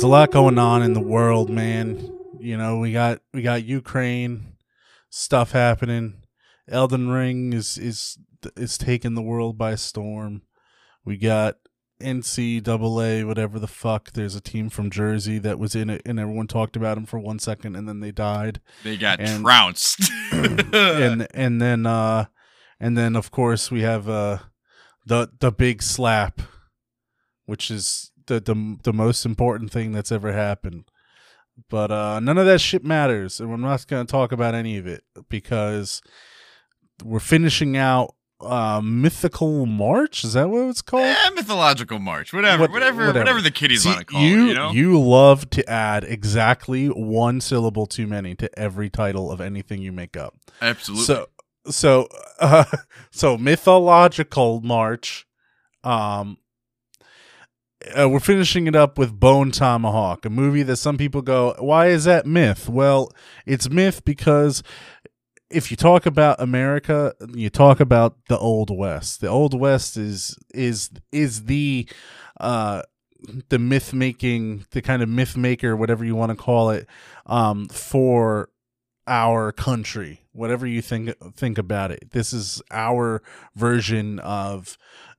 a lot going on in the world, man. You know, we got Ukraine stuff happening. Elden Ring is taking the world by storm. We got NCAA, whatever the fuck. There's a team from Jersey that was in it, and everyone talked about them for 1 second, and then they died. They got trounced. and then of course we have the big slap, which is the most important thing that's ever happened. But none of that shit matters, and we're not going to talk about any of it because we're finishing out Mythical March. Is that what it's called? Mythological March. Whatever the kiddies want to call it. You know? You love to add exactly one syllable too many to every title of anything you make up. Absolutely. So Mythological March. We're finishing it up with Bone Tomahawk, a movie that some people go, why is that myth? Well, it's myth because if you talk about America, you talk about the Old West. The Old West is the myth making, the kind of myth maker, whatever you want to call it, for our country. Whatever you think about it, this is our version of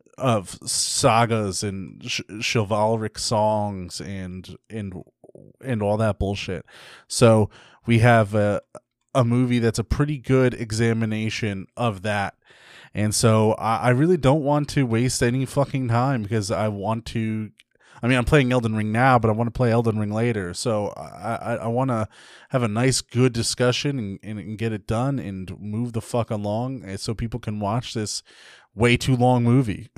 sagas and chivalric songs and all that bullshit. So we have a movie that's a pretty good examination of that. And so I really don't want to waste any fucking time because I'm playing Elden Ring now, but I want to play Elden Ring later. So I want to have a nice, good discussion and get it done and move the fuck along so people can watch this way too long movie.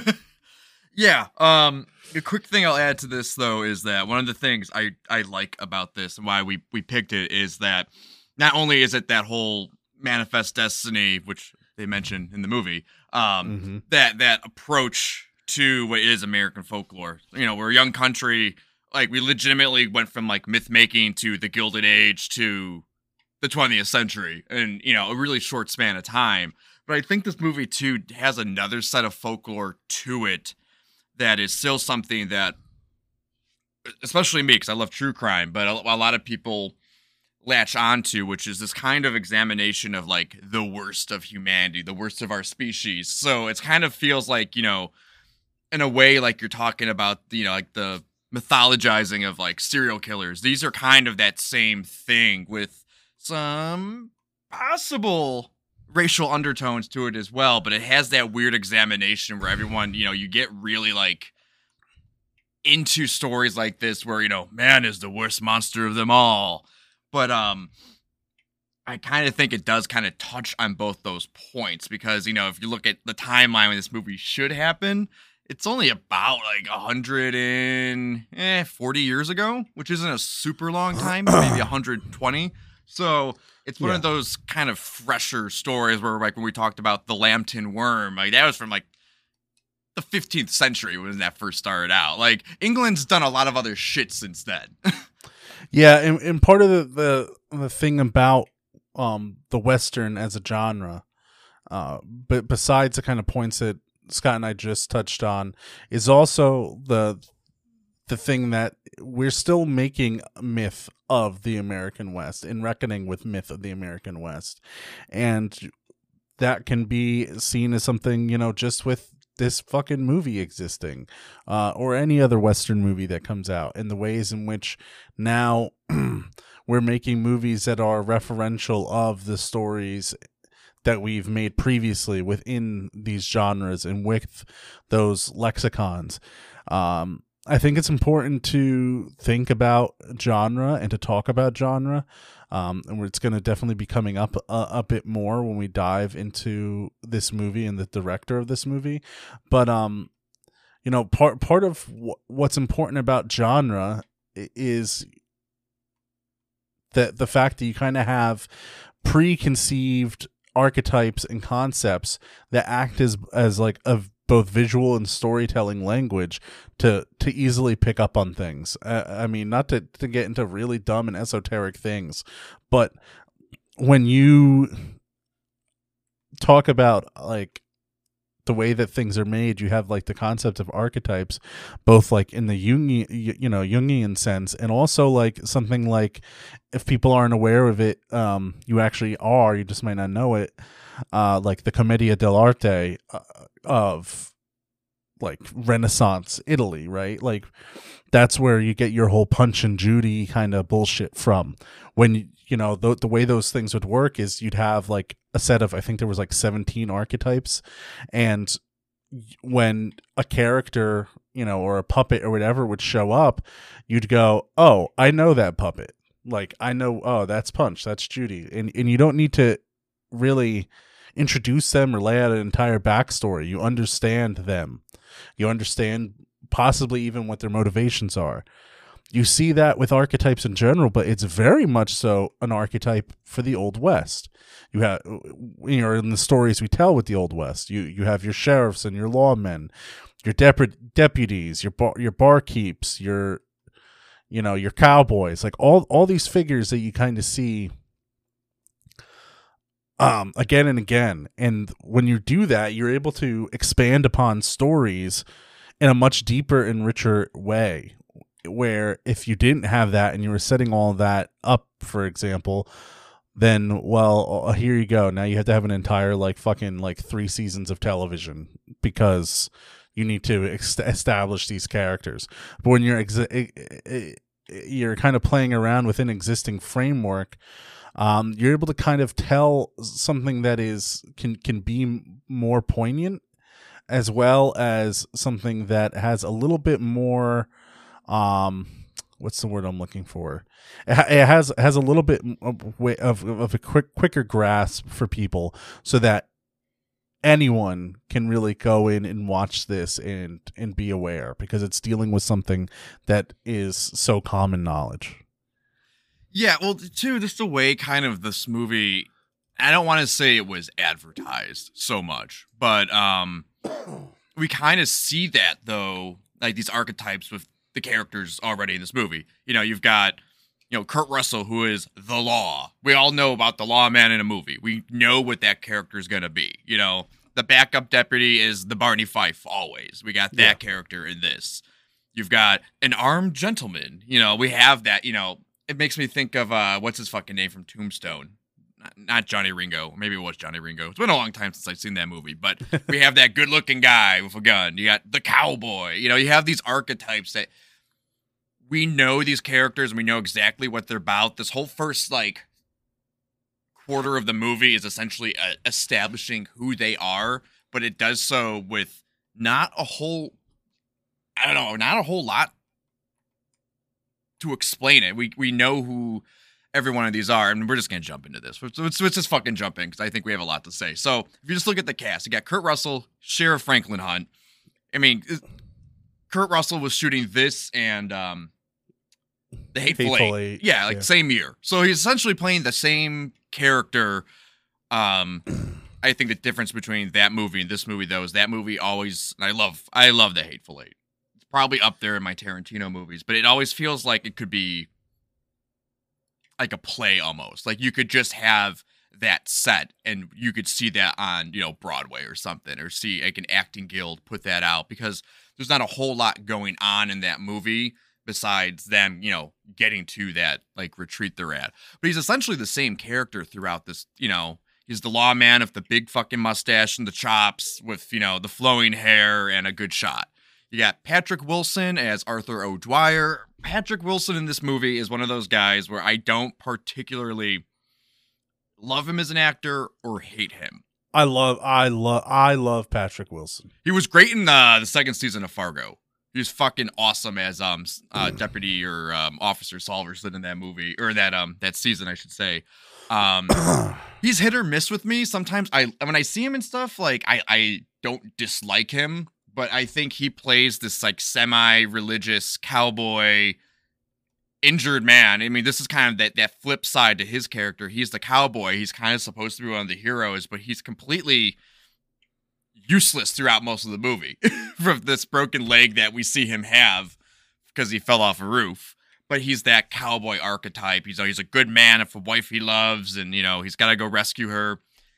Yeah. A quick thing I'll add to this, though, is that one of the things I like about this and why we picked it is that not only is it that whole Manifest Destiny, which they mention in the movie, that approach to what is American folklore. You know, we're a young country. Like, we legitimately went from, like, myth making to the Gilded Age to the 20th century in, you know, a really short span of time. But I think this movie, too, has another set of folklore to it that is still something that, especially me, because I love true crime, but a lot of people latch onto, which is this kind of examination of, like, the worst of humanity, the worst of our species. So it kind of feels like, you know, in a way, like you're talking about, you know, like the mythologizing of, like, serial killers. These are kind of that same thing with some possible racial undertones to it as well, but it has that weird examination where everyone, you know, you get really, like, into stories like this where, you know, man is the worst monster of them all. But I kind of think it does kind of touch on both those points because, you know, if you look at the timeline when this movie should happen, it's only about like 140 years ago, which isn't a super long time, maybe 120. So it's one of those kind of fresher stories where, like, when we talked about the Lambton worm, like, that was from, like, the 15th century when that first started out. Like, England's done a lot of other shit since then. Yeah, and part of the thing about the Western as a genre, but besides the kind of points that Scott and I just touched on, is also the thing that we're still making myth of the American West and reckoning with myth of the American West. And that can be seen as something, you know, just with this fucking movie existing, or any other Western movie that comes out, and the ways in which now we're making movies that are referential of the stories that we've made previously within these genres and with those lexicons. I think it's important to think about genre and to talk about genre. And it's going to definitely be coming up a bit more when we dive into this movie and the director of this movie. But, you know, part of what's important about genre is that the fact that you kind of have preconceived archetypes and concepts that act as like a both visual and storytelling language to easily pick up on things. I mean, not to get into really dumb and esoteric things, but when you talk about, like, the way that things are made, you have like the concept of archetypes, both like in the Jungian sense, and also like something like, if people aren't aware of it, you actually are, you just might not know it, like the Commedia dell'arte of like Renaissance Italy, right? Like that's where you get your whole Punch and Judy kind of bullshit from. When the way those things would work is you'd have like a set of, I think there was like 17 archetypes, and when a character, or a puppet or whatever would show up, you'd go, oh, I know that puppet. Like, I know, oh, that's Punch, that's Judy. And you don't need to really introduce them or lay out an entire backstory. You understand them. You understand possibly even what their motivations are. You see that with archetypes in general, but it's very much so an archetype for the Old West. You have, in the stories we tell with the Old West, you have your sheriffs and your lawmen, your deputies, your barkeeps, your cowboys, like all these figures that you kind of see again and again. And when you do that, you're able to expand upon stories in a much deeper and richer way, where if you didn't have that and you were setting all that up, for example, then, well, here you go. Now you have to have an entire like fucking like 3 seasons of television because you need to establish these characters. But when you're kind of playing around with an existing framework, you're able to kind of tell something that can be more poignant, as well as something that has a little bit more, what's the word I'm looking for? It has a little bit of a quicker grasp for people, so that anyone can really go in and watch this and be aware, because it's dealing with something that is so common knowledge. Yeah, well, too, just the way kind of this movie, I don't want to say it was advertised so much, but we kind of see that, though, like these archetypes with the characters already in this movie. You've got, Kurt Russell, who is the law. We all know about the lawman in a movie. We know what that character is going to be. The backup deputy is the Barney Fife always. We got that character in this. You've got an armed gentleman. We have that, It makes me think of, what's his fucking name from Tombstone? Not Johnny Ringo. Maybe it was Johnny Ringo. It's been a long time since I've seen that movie, but we have that good-looking guy with a gun. You got the cowboy. You have these archetypes that we know these characters and we know exactly what they're about. This whole first, quarter of the movie is essentially establishing who they are, but it does so with not a whole lot to explain it. We know who every one of these are, and we're just going to jump into this. Let's just fucking jump in, because I think we have a lot to say. So, if you just look at the cast, you got Kurt Russell, Sheriff Franklin Hunt. I mean, Kurt Russell was shooting this and The Hateful Eight. Yeah, same year. So, he's essentially playing the same character. I think the difference between that movie and this movie, though, is that movie always, I love The Hateful Eight. It's probably up there in my Tarantino movies, but it always feels like it could be like a play almost. Like you could just have that set and you could see that on, Broadway or something, or see like an acting guild put that out, because there's not a whole lot going on in that movie besides them, getting to that like retreat they're at. But he's essentially the same character throughout this, he's the lawman with the big fucking mustache and the chops with, the flowing hair and a good shot. You got Patrick Wilson as Arthur O'Dwyer. Patrick Wilson in this movie is one of those guys where I don't particularly love him as an actor or hate him. I love Patrick Wilson. He was great in the second season of Fargo. He was fucking awesome as deputy or Officer Salverson in that movie, or that season, I should say. He's hit or miss with me. Sometimes when I see him and stuff, like I don't dislike him. But I think he plays this like semi-religious cowboy injured man. I mean, this is kind of that flip side to his character. He's the cowboy. He's kind of supposed to be one of the heroes, but he's completely useless throughout most of the movie from this broken leg that we see him have because he fell off a roof. But he's that cowboy archetype. He's a good man of a wife he loves, and he's got to go rescue her.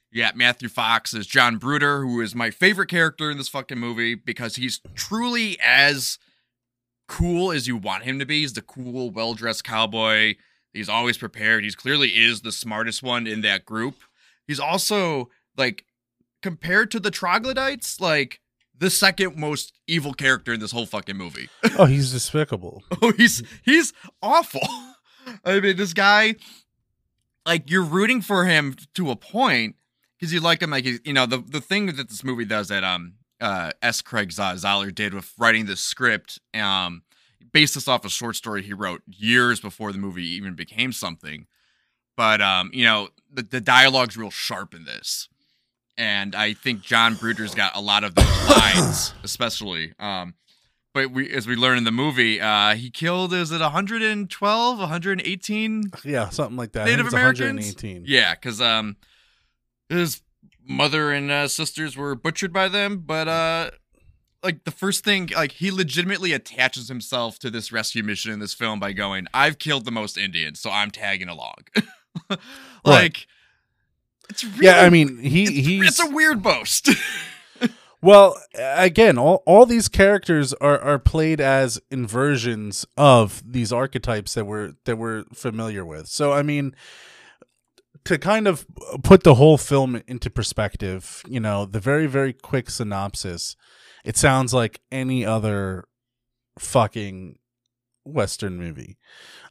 Yeah, Matthew Fox is John Bruder, who is my favorite character in this fucking movie because he's truly as cool as you want him to be. He's the cool, well-dressed cowboy. He's always prepared. He's clearly is the smartest one in that group. He's also, like, compared to the troglodytes, like, the second most evil character in this whole fucking movie. Oh, he's despicable. Oh, he's awful. I mean, this guy, like, you're rooting for him to a point because you like him. Like, you know, the thing that this movie does that S. Craig Zahler did with writing the script, based this off a short story he wrote years before the movie even became something. But you know, the dialogue's real sharp in this. And I think John Bruder's got a lot of those lines, especially. But as we learn in the movie, he killed, is it 112, 118? Yeah, something like that. Native Americans? 118. Yeah, because his mother and sisters were butchered by them. But like the first thing, like he legitimately attaches himself to this rescue mission in this film by going, "I've killed the most Indians, so I'm tagging along." Like. Right. It's really, yeah, I mean, it's a weird boast. Well, again, all these characters are played as inversions of these archetypes that we're familiar with. So, I mean, to kind of put the whole film into perspective, you know, the very, very quick synopsis, it sounds like any other fucking Western movie.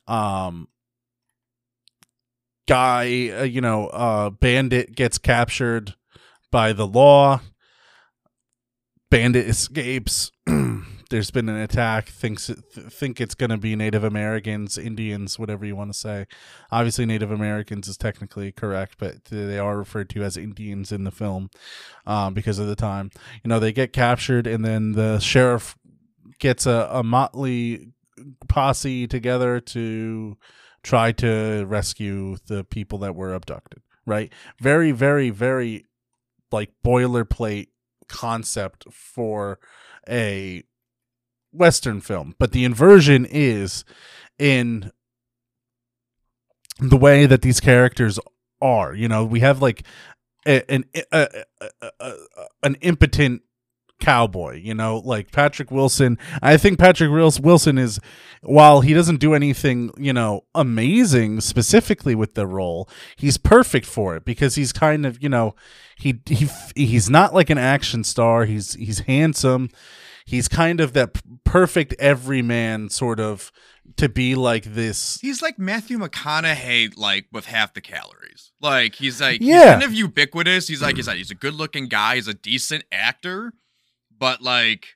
Bandit gets captured by the law. Bandit escapes. There's been an attack. Think it's going to be Native Americans, Indians, whatever you want to say. Obviously, Native Americans is technically correct, but they are referred to as Indians in the film because of the time. You know, they get captured, and then the sheriff gets a motley posse together to try to rescue the people that were abducted, right? Very, very, very like boilerplate concept for a Western film. But the inversion is in the way that these characters are. You know, we have like an impotent cowboy, you know, like Patrick Wilson. I think Patrick Wilson is, while he doesn't do anything, you know, amazing specifically with the role, he's perfect for it because he's kind of, you know, he's not like an action star. He's handsome. He's kind of that perfect everyman sort of to be like this. He's like Matthew McConaughey, like with half the calories. Like he's like, yeah, he's kind of ubiquitous. He's like, he's a good looking guy. He's a decent actor. But, like,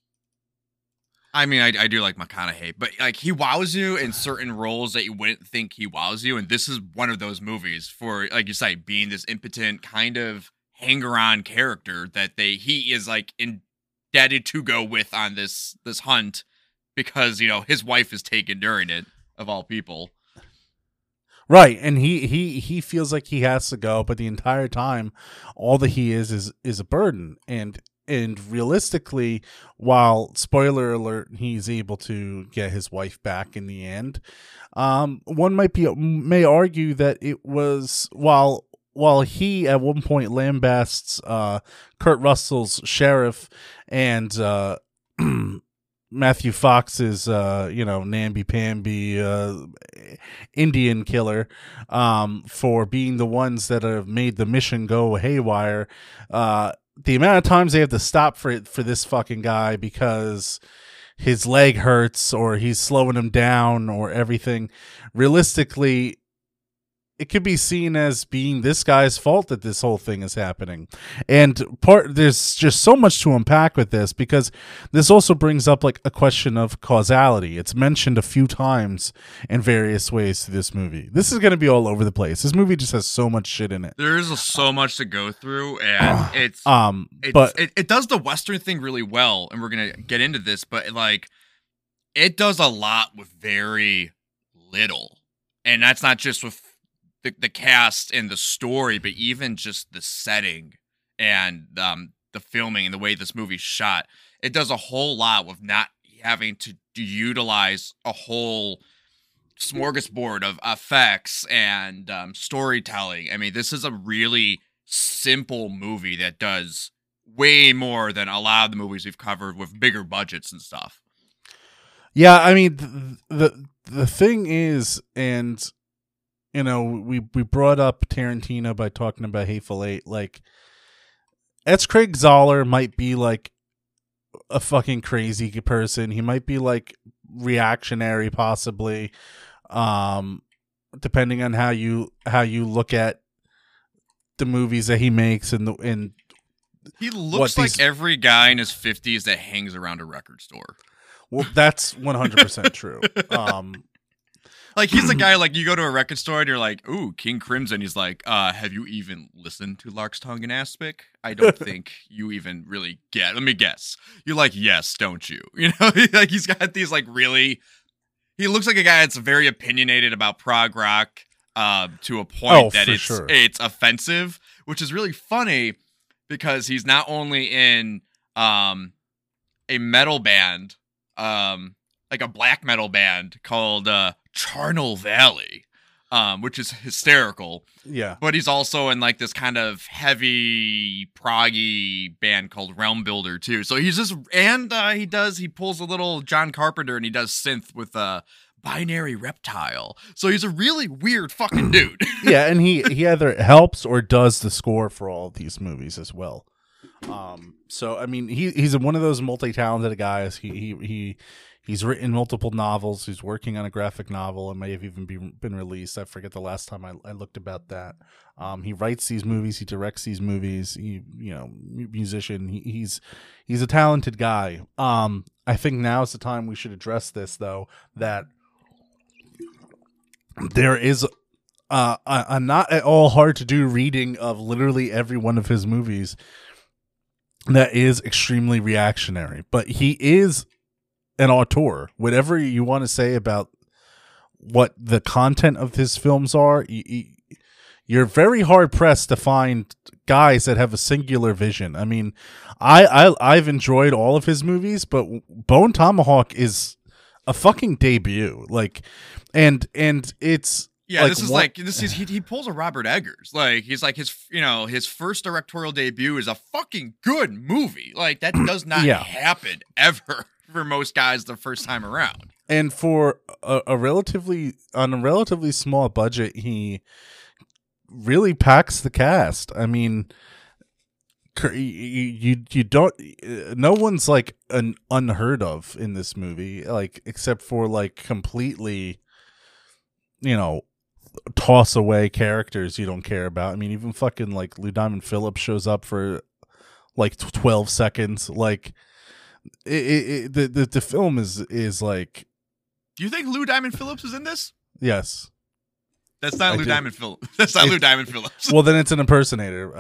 I mean, I do like McConaughey, but, like, he wows you in certain roles that you wouldn't think he wows you, and this is one of those movies for, like you say, being this impotent kind of hanger-on character that he is, like, indebted to go with on this hunt because, you know, his wife is taken during it, of all people. Right, and he feels like he has to go, but the entire time, all that he is a burden, and realistically, while spoiler alert, he's able to get his wife back in the end. One may argue that it was while he at one point lambasts Kurt Russell's sheriff and Matthew Fox's namby-pamby Indian killer for being the ones that have made the mission go haywire. The amount of times they have to stop for this fucking guy because his leg hurts or he's slowing him down or everything, realistically, it could be seen as being this guy's fault that this whole thing is happening. And there's just so much to unpack with this because this also brings up like a question of causality. It's mentioned a few times in various ways through this movie. This is going to be all over the place. This movie just has so much shit in it. There is so much to go through, and it does the Western thing really well, and we're going to get into this, but like it does a lot with very little. And that's not just with the cast and the story, but even just the setting and the filming and the way this movie's shot. It does a whole lot with not having to utilize a whole smorgasbord of effects and storytelling. I mean, this is a really simple movie that does way more than a lot of the movies we've covered with bigger budgets and stuff. Yeah, I mean the thing is, and you know, we brought up Tarantino by talking about Hateful Eight. Like, S. Craig Zoller might be like a fucking crazy person. He might be like reactionary, possibly, depending on how you look at the movies that he makes and he looks like every guy in his 50s that hangs around a record store. Well, that's 100% true. Like, he's the guy, like, you go to a record store and you're like, ooh, King Crimson. He's like, have you even listened to Lark's Tongue and Aspic? I don't think you even really get. Let me guess. You're like, yes, don't you? You know, like, he's got these, like, really. He looks like a guy that's very opinionated about prog rock to a point that it's offensive, which is really funny because he's not only in a metal band, like a black metal band called Charnel Valley, which is hysterical. Yeah. But he's also in like this kind of heavy proggy band called Realm Builder too. So he's just, and he pulls a little John Carpenter and he does synth with Binary Reptile. So he's a really weird fucking dude. Yeah, and he either helps or does the score for all of these movies as well. So I mean, he's one of those multi-talented guys. He's written multiple novels. He's working on a graphic novel. It may have even been released. I forget the last time I looked about that. He writes these movies. He directs these movies. Musician. He's a talented guy. I think now is the time we should address this, though, that there is a not at all hard to do reading of literally every one of his movies that is extremely reactionary, but he is an auteur. Whatever you want to say about what the content of his films are, you're very hard pressed to find guys that have a singular vision. I mean, I've enjoyed all of his movies, but Bone Tomahawk is a fucking debut. Like, and it's. Yeah, like, he pulls a Robert Eggers. Like, he's like his first directorial debut is a fucking good movie. Like, that does not happen ever for most guys the first time around. And for a relatively small budget, he really packs the cast. I mean, you don't, no one's like an unheard of in this movie, like, except for like completely, toss away characters you don't care about. I mean, even fucking like Lou Diamond Phillips shows up for like 12 seconds. Like, the film is like. Do you think Lou Diamond Phillips is in this? Yes. That's not Lou Diamond Phillips. That's not Lou Diamond Phillips. Well, then it's an impersonator.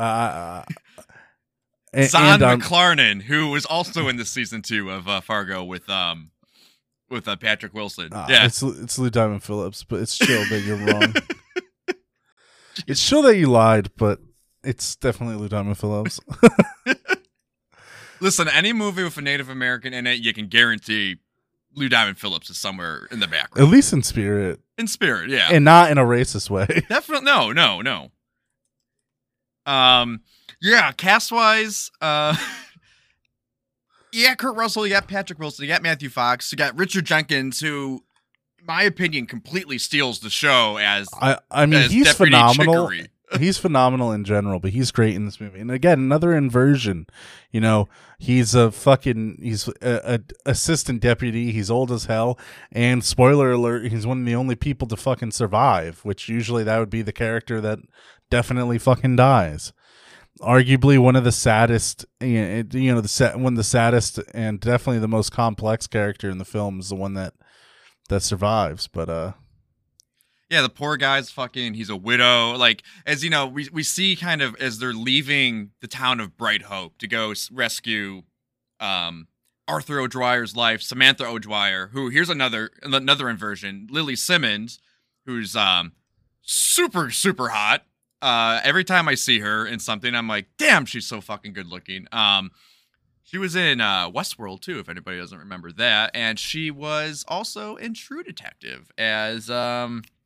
Zahn McClarnon, who was also in this season 2 of Fargo with Patrick Wilson. Yeah, it's Lou Diamond Phillips, but it's chill that you're wrong. It's chill that you lied, but it's definitely Lou Diamond Phillips. Listen, any movie with a Native American in it, you can guarantee Lou Diamond Phillips is somewhere in the background. At least in spirit. In spirit, yeah. And not in a racist way. Definitely, no. Yeah, cast-wise, yeah, Kurt Russell, you got Patrick Wilson, you got Matthew Fox, you got Richard Jenkins, who, in my opinion, completely steals the show as I mean, as he's Deputy phenomenal. Chicory. He's phenomenal in general, but he's great in this movie. And again, another inversion. He's a assistant deputy. He's old as hell. And spoiler alert, he's one of the only people to fucking survive, which usually that would be the character that definitely fucking dies. Arguably one of the saddest, one of the saddest and definitely the most complex character in the film is the one that survives. But yeah, the poor guy's he's a widow. Like, as you know, we see kind of as they're leaving the town of Bright Hope to go rescue Arthur O'Dwyer's life, Samantha O'Dwyer, who, here's another inversion, Lily Simmons, who's super, super hot. Every time I see her in something, I'm like, damn, she's so fucking good looking. She was in Westworld too, if anybody doesn't remember that, and she was also in True Detective as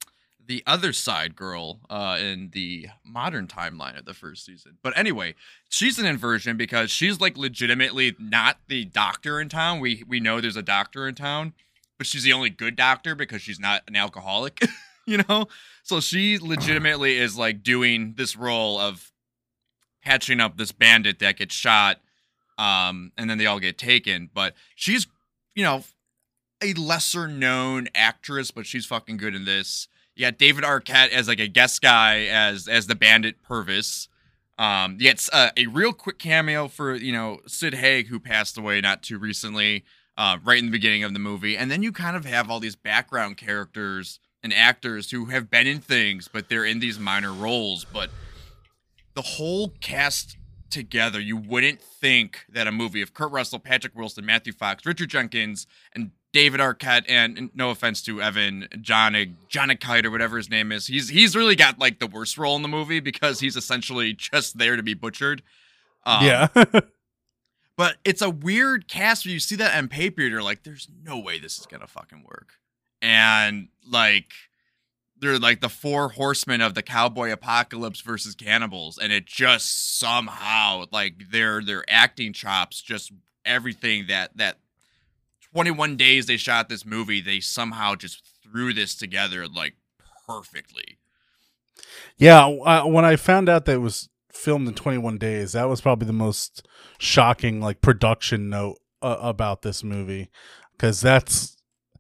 the other side girl in the modern timeline of the first season. But anyway, she's an inversion because she's like legitimately not the doctor in town. We know there's a doctor in town, but she's the only good doctor because she's not an alcoholic, you know? So she legitimately is like doing this role of patching up this bandit that gets shot, and then they all get taken. But she's, you know, a lesser known actress, but she's fucking good in this. You got David Arquette as like a guest guy as the bandit Purvis. You get a real quick cameo for, you know, Sid Haig, who passed away not too recently, right in the beginning of the movie. And then you kind of have all these background characters and actors who have been in things, but they're in these minor roles. But the whole cast together, you wouldn't think that a movie of Kurt Russell, Patrick Wilson, Matthew Fox, Richard Jenkins, and David Arquette, and no offense to Evan Jonikite or whatever his name is, he's really got like the worst role in the movie because he's essentially just there to be butchered. Yeah. But it's a weird cast where you see that on paper, you're like, there's no way this is gonna fucking work. And like, they're like the four horsemen of the cowboy apocalypse versus cannibals, and it just somehow like their acting chops, just everything that 21 days they shot this movie, they somehow just threw this together like perfectly. Yeah, when I found out that it was filmed in 21 days, that was probably the most shocking like production note about this movie, because that's,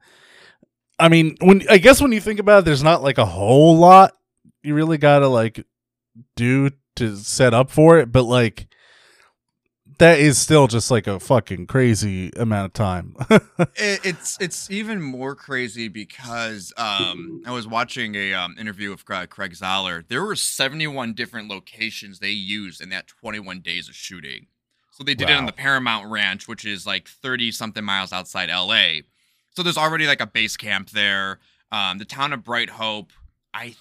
I mean, when you think about it, there's not like a whole lot you really gotta like do to set up for it, but like that is still just like a fucking crazy amount of time. It's even more crazy because I was watching a interview with Craig Zoller. There were 71 different locations they used in that 21 days of shooting. So they did it on the Paramount Ranch, which is like 30 something miles outside LA. So there's already like a base camp there. The town of Bright Hope, I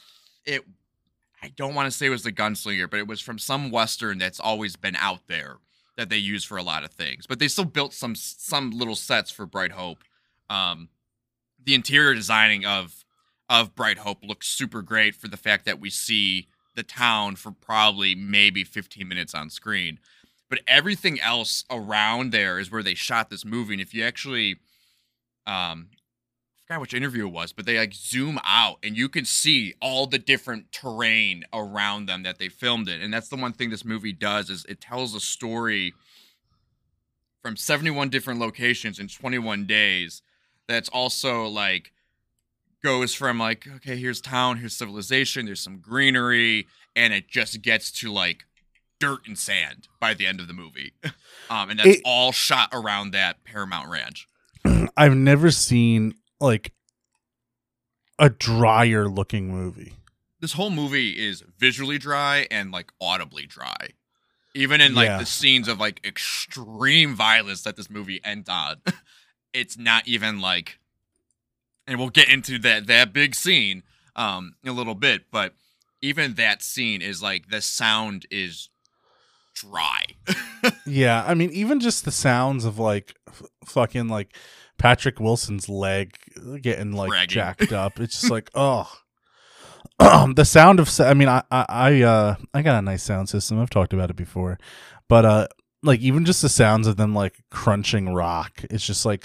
don't want to say it was the Gunslinger, but it was from some Western that's always been out there that they use for a lot of things. But they still built some little sets for Bright Hope. The interior designing of Bright Hope looks super great for the fact that we see the town for probably maybe 15 minutes on screen. But everything else around there is where they shot this movie. And if you actually, I forgot which interview it was, but they like zoom out and you can see all the different terrain around them that they filmed it. And that's the one thing this movie does, is it tells a story from 71 different locations in 21 days. That's also like goes from like, okay, here's town, here's civilization, there's some greenery, and it just gets to like dirt and sand by the end of the movie. And that's all shot around that Paramount Ranch. I've never seen like a drier looking movie. This whole movie is visually dry and like audibly dry. Even in like the scenes of like extreme violence that this movie ends on, it's not even like, and we'll get into that big scene in a little bit, but even that scene is like the sound is dry. Yeah, I mean, even just the sounds of like fucking like Patrick Wilson's leg getting like Dragging. jacked up. It's just like, oh, the sound of. I mean, I got a nice sound system. I've talked about it before, but like even just the sounds of them like crunching rock. It's just like,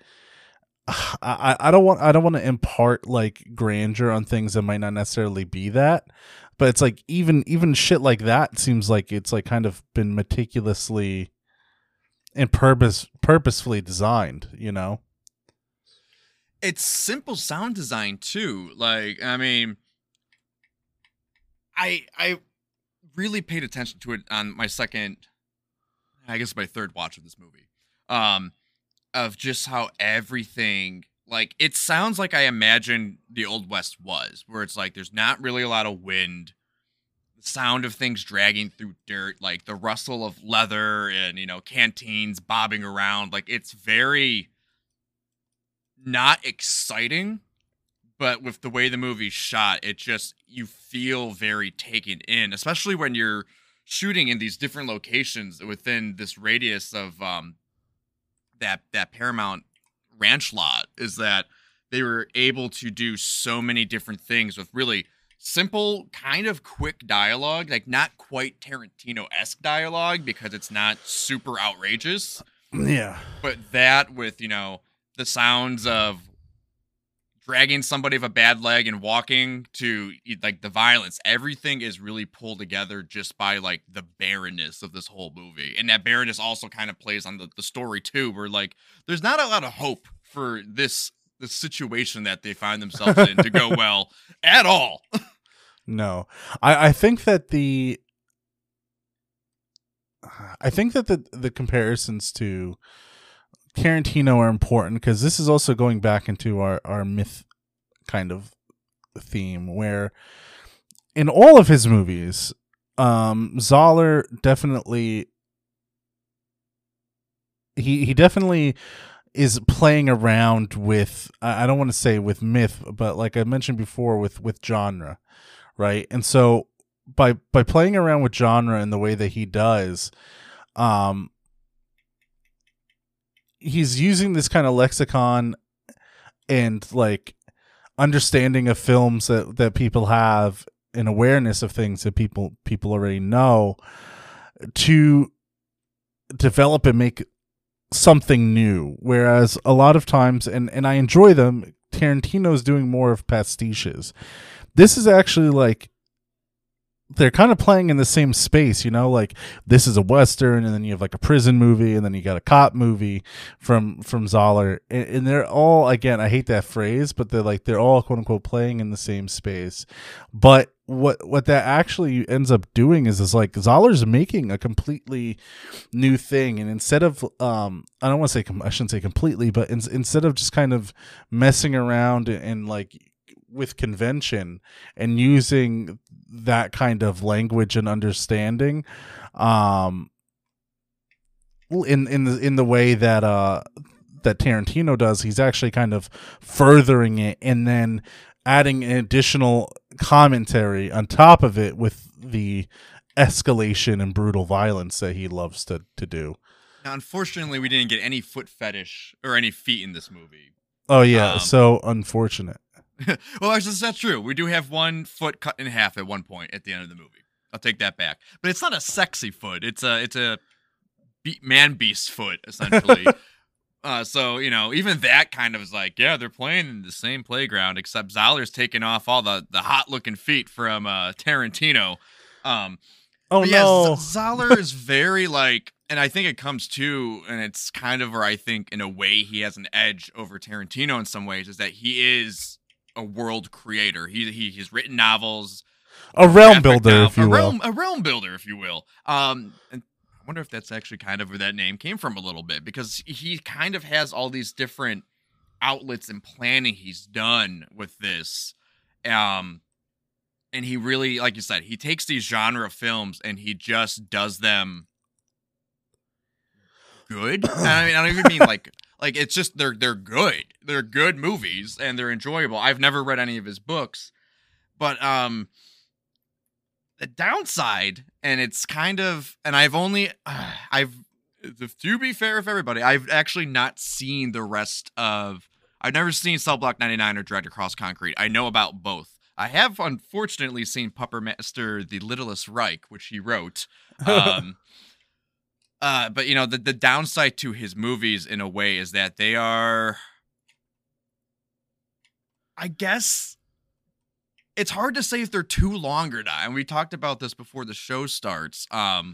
I don't want to impart like grandeur on things that might not necessarily be that. But it's like even shit like that seems like it's like kind of been meticulously and purposefully designed, you know? It's simple sound design too. Like, I mean, I really paid attention to it on my third watch of this movie. Of just how everything, like, it sounds like I imagine the Old West was, where it's like there's not really a lot of wind, the sound of things dragging through dirt, like the rustle of leather and, you know, canteens bobbing around. Like, it's very not exciting, but with the way the movie's shot, it just, you feel very taken in, especially when you're shooting in these different locations within this radius of that Paramount Ranch lot, is that they were able to do so many different things with really simple, kind of quick dialogue, like not quite Tarantino-esque dialogue because it's not super outrageous. Yeah. But that with, the sounds of dragging somebody of a bad leg and walking to like the violence, everything is really pulled together just by like the barrenness of this whole movie. And that barrenness also kind of plays on the story too, where like there's not a lot of hope for this situation that they find themselves in to go well at all. No, I think that the comparisons to Tarantino are important because this is also going back into our myth kind of theme, where in all of his movies, Zoller definitely he definitely is playing around with, I don't want to say with myth, but like I mentioned before, with genre, right? And so by playing around with genre in the way that he does, he's using this kind of lexicon and like understanding of films that people have, and awareness of things that people already know, to develop and make something new. Whereas a lot of times, and I enjoy them, Tarantino's doing more of pastiches. This is actually like they're kind of playing in the same space, like this is a Western, and then you have like a prison movie, and then you got a cop movie from Zoller, and they're all, again, I hate that phrase, but they're all quote unquote playing in the same space. But what that actually ends up doing is like Zoller's making a completely new thing, and instead of I don't want to say, I shouldn't say completely, but instead of just kind of messing around and like with convention and using that kind of language and understanding, in the way that that Tarantino does, he's actually kind of furthering it and then adding an additional commentary on top of it with the escalation and brutal violence that he loves to do. Now, unfortunately, we didn't get any foot fetish or any feet in this movie. Oh yeah, so unfortunate. Well, actually, that's true. We do have one foot cut in half at one point at the end of the movie. I'll take that back. But it's not a sexy foot. It's a man beast foot, essentially. So, even that kind of is like, yeah, they're playing in the same playground, except Zoller's taking off all the hot-looking feet from Tarantino. Oh, no. Yeah, Zoller is very like, and I think it comes to, and it's kind of where I think in a way he has an edge over Tarantino in some ways, is that he is a world creator. He's written novels, a realm builder, if you will. A realm builder, if you will. And I wonder if that's actually kind of where that name came from a little bit, because he kind of has all these different outlets and planning he's done with this. And he really, like you said, he takes these genre films and he just does them good. And I don't even mean like it's just they're good. They're good movies and they're enjoyable. I've never read any of his books, but the downside, and it's kind of, and to be fair with everybody, I've actually not seen the rest of. I've never seen Cell Block 99 or Dragged Across Concrete. I know about both. I have unfortunately seen Puppet Master: The Littlest Reich, which he wrote. But the downside to his movies in a way is that they are, I guess, it's hard to say if they're too long or not. And we talked about this before the show starts.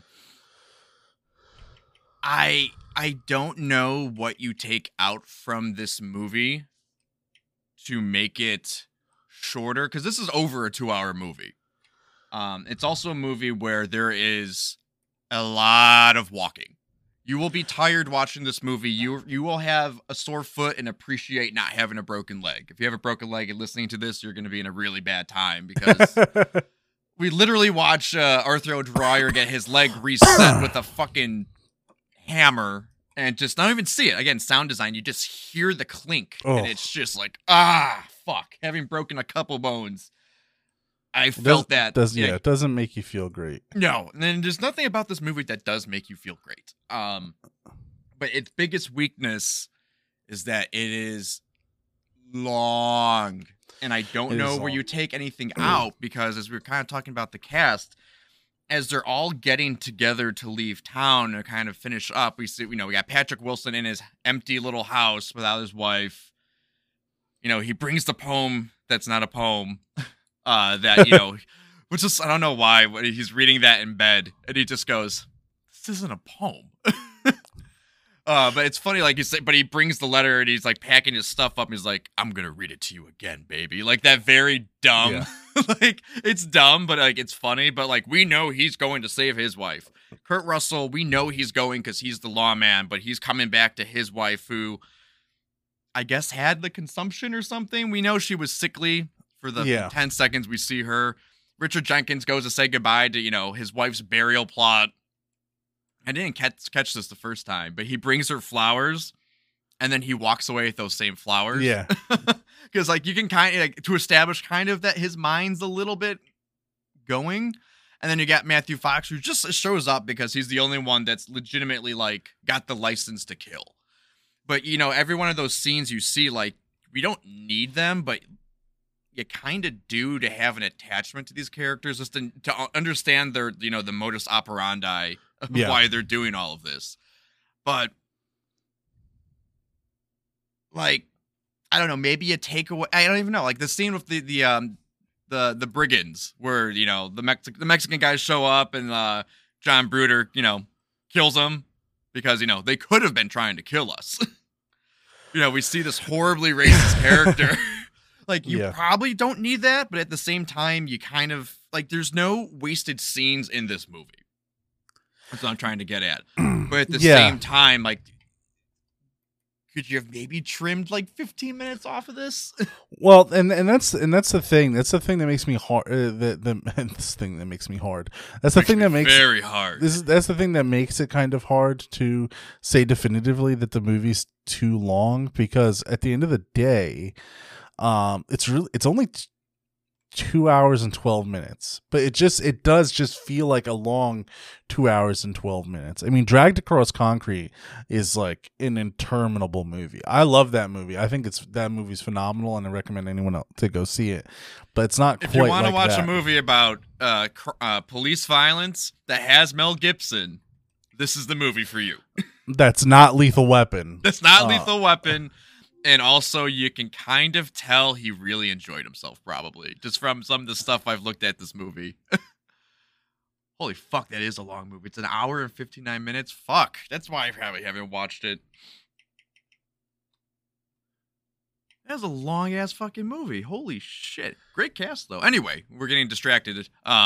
I don't know what you take out from this movie to make it shorter, because this is over a 2-hour movie. It's also a movie where there is a lot of walking. You will be tired watching this movie. You will have a sore foot and appreciate not having a broken leg. If you have a broken leg and listening to this, you're going to be in a really bad time, because we literally watch Arthur O'Dwyer get his leg reset with a fucking hammer and just not even see it. Again, sound design, you just hear the clink and it's just like, fuck. Having broken a couple bones, I felt that. It doesn't make you feel great. No, and then there's nothing about this movie that does make you feel great. But its biggest weakness is that it is long. And I don't It know is where long. you take anything out, because as we were kind of talking about the cast, as they're all getting together to leave town to kind of finish up, we see, we got Patrick Wilson in his empty little house without his wife. He brings the poem that's not a poem, that, which is, I don't know why, but he's reading that in bed and he just goes, "This isn't a poem." But it's funny, like you say, but he brings the letter and he's like packing his stuff up and he's like, "I'm going to read it to you again, baby." Like that very dumb, Yeah. like it's dumb, but like it's funny, but like we know he's going to save his wife. Kurt Russell, we know he's going because he's the lawman, but he's coming back to his wife who I guess had the consumption or something. We know she was sickly for the 10 seconds we see her. Richard Jenkins goes to say goodbye to, his wife's burial plot. I didn't catch this the first time, but he brings her flowers and then he walks away with those same flowers. Yeah. Because like you can kind of to establish kind of that his mind's a little bit going. And then you got Matthew Fox, who just shows up because he's the only one that's legitimately like got the license to kill. But every one of those scenes you see, like we don't need them, but you kind of do to have an attachment to these characters, just to understand their, the modus operandi of why they're doing all of this. But like, I don't know, maybe a takeaway. I don't even know. Like the scene with the brigands, where the Mexican guys show up and John Bruder kills them because they could have been trying to kill us. We see this horribly racist character. Like you probably don't need that, but at the same time, you kind of like there's no wasted scenes in this movie. That's what I'm trying to get at. But at the same time, like, could you have maybe trimmed like 15 minutes off of this? Well, and that's the thing. That's the thing that makes me hard. This thing that makes me hard. That's the thing that makes very hard. That's the thing that makes it kind of hard to say definitively that the movie's too long, because at the end of the day, it's only 2 hours and 12 minutes, but it does just feel like a long 2 hours and 12 minutes. I mean, Dragged Across Concrete is like an interminable movie. I love that movie. I think that movie's phenomenal, and I recommend anyone else to go see it. But it's not if quite you want to like watch that. a movie about police violence that has Mel Gibson, this is the movie for you. That's not Lethal Weapon. That's not Lethal Weapon. And also, you can kind of tell he really enjoyed himself, probably, just from some of the stuff I've looked at this movie. Holy fuck, that is a long movie. It's an hour and 59 minutes. Fuck, that's why I probably haven't watched it. That's a long-ass fucking movie. Holy shit. Great cast, though. Anyway, we're getting distracted.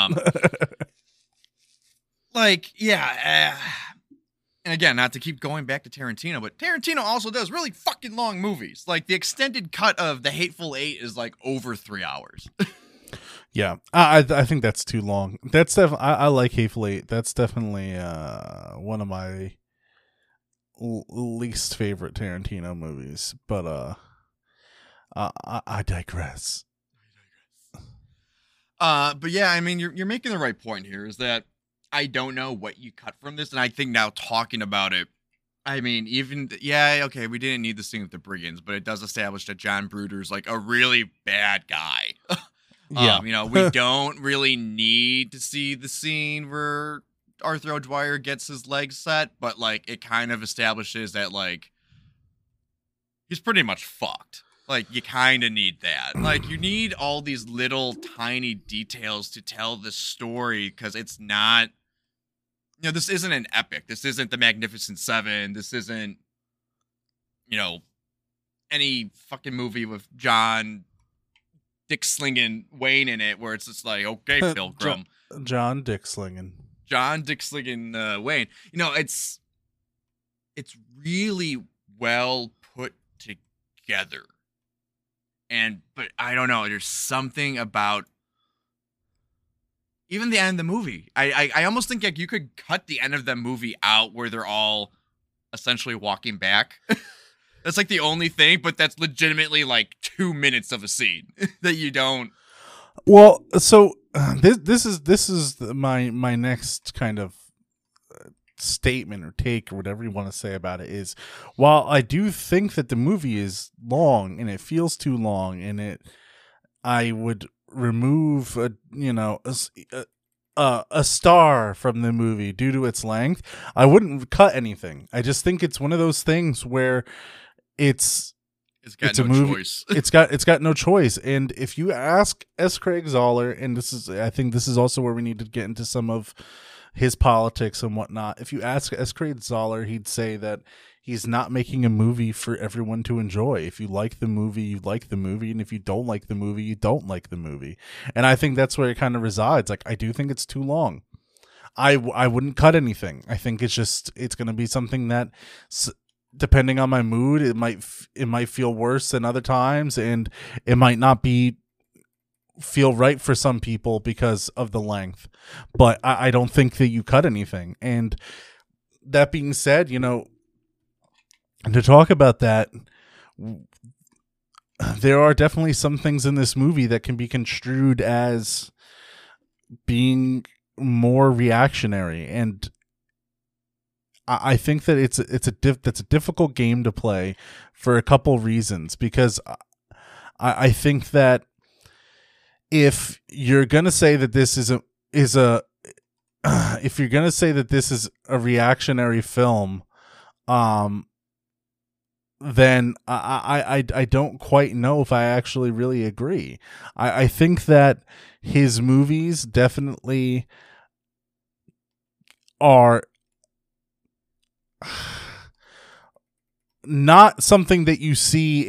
And again, not to keep going back to Tarantino, but Tarantino also does really fucking long movies. Like, the extended cut of The Hateful Eight is like over 3 hours. Yeah, I think that's too long. That's definitely I like Hateful Eight. That's definitely one of my least favorite Tarantino movies. But I digress. But yeah, I mean, you're making the right point here. Is that I don't know what you cut from this, and I think now talking about it, I mean, okay, we didn't need the scene with the brigands, but it does establish that John Bruder's like a really bad guy. Yeah. We don't really need to see the scene where Arthur O'Dwyer gets his legs set, but like it kind of establishes that like he's pretty much fucked. Like you kind of need that. Like you need all these little tiny details to tell the story, because it's not, this isn't an epic. This isn't the Magnificent Seven. This isn't, any fucking movie with John Dick Slingin Wayne in it, where it's just like, okay, Pilgrim. John Dick Slingin. John Dick Slingin Wayne. It's really well put together. But I don't know, there's something about even the end of the movie. I almost think like you could cut the end of the movie out where they're all essentially walking back. That's like the only thing, but that's legitimately like 2 minutes of a scene that you don't. Well, so this is my next kind of statement or take or whatever you want to say about it is, while I do think that the movie is long and it feels too long, and I would remove a star from the movie due to its length. I wouldn't cut anything. I just think it's one of those things where it's got a no movie. choice. it's got no choice. And if you ask S. Craig Zoller, and I think this is also where we need to get into some of his politics and whatnot. If you ask S. Craig Zoller, he'd say that he's not making a movie for everyone to enjoy. If you like the movie, you like the movie, and if you don't like the movie, you don't like the movie. And I think that's where it kind of resides. Like, I do think it's too long. I wouldn't cut anything. I think it's going to be something that, depending on my mood, it might feel worse than other times, and it might not feel right for some people because of the length. But I don't think that you cut anything. And that being said, to talk about that, there are definitely some things in this movie that can be construed as being more reactionary, and I think that that's a difficult game to play for a couple reasons, because I think that if you're gonna say that this is if you're gonna say that this is a reactionary film, then I don't quite know if I actually really agree. I think that his movies definitely are not something that you see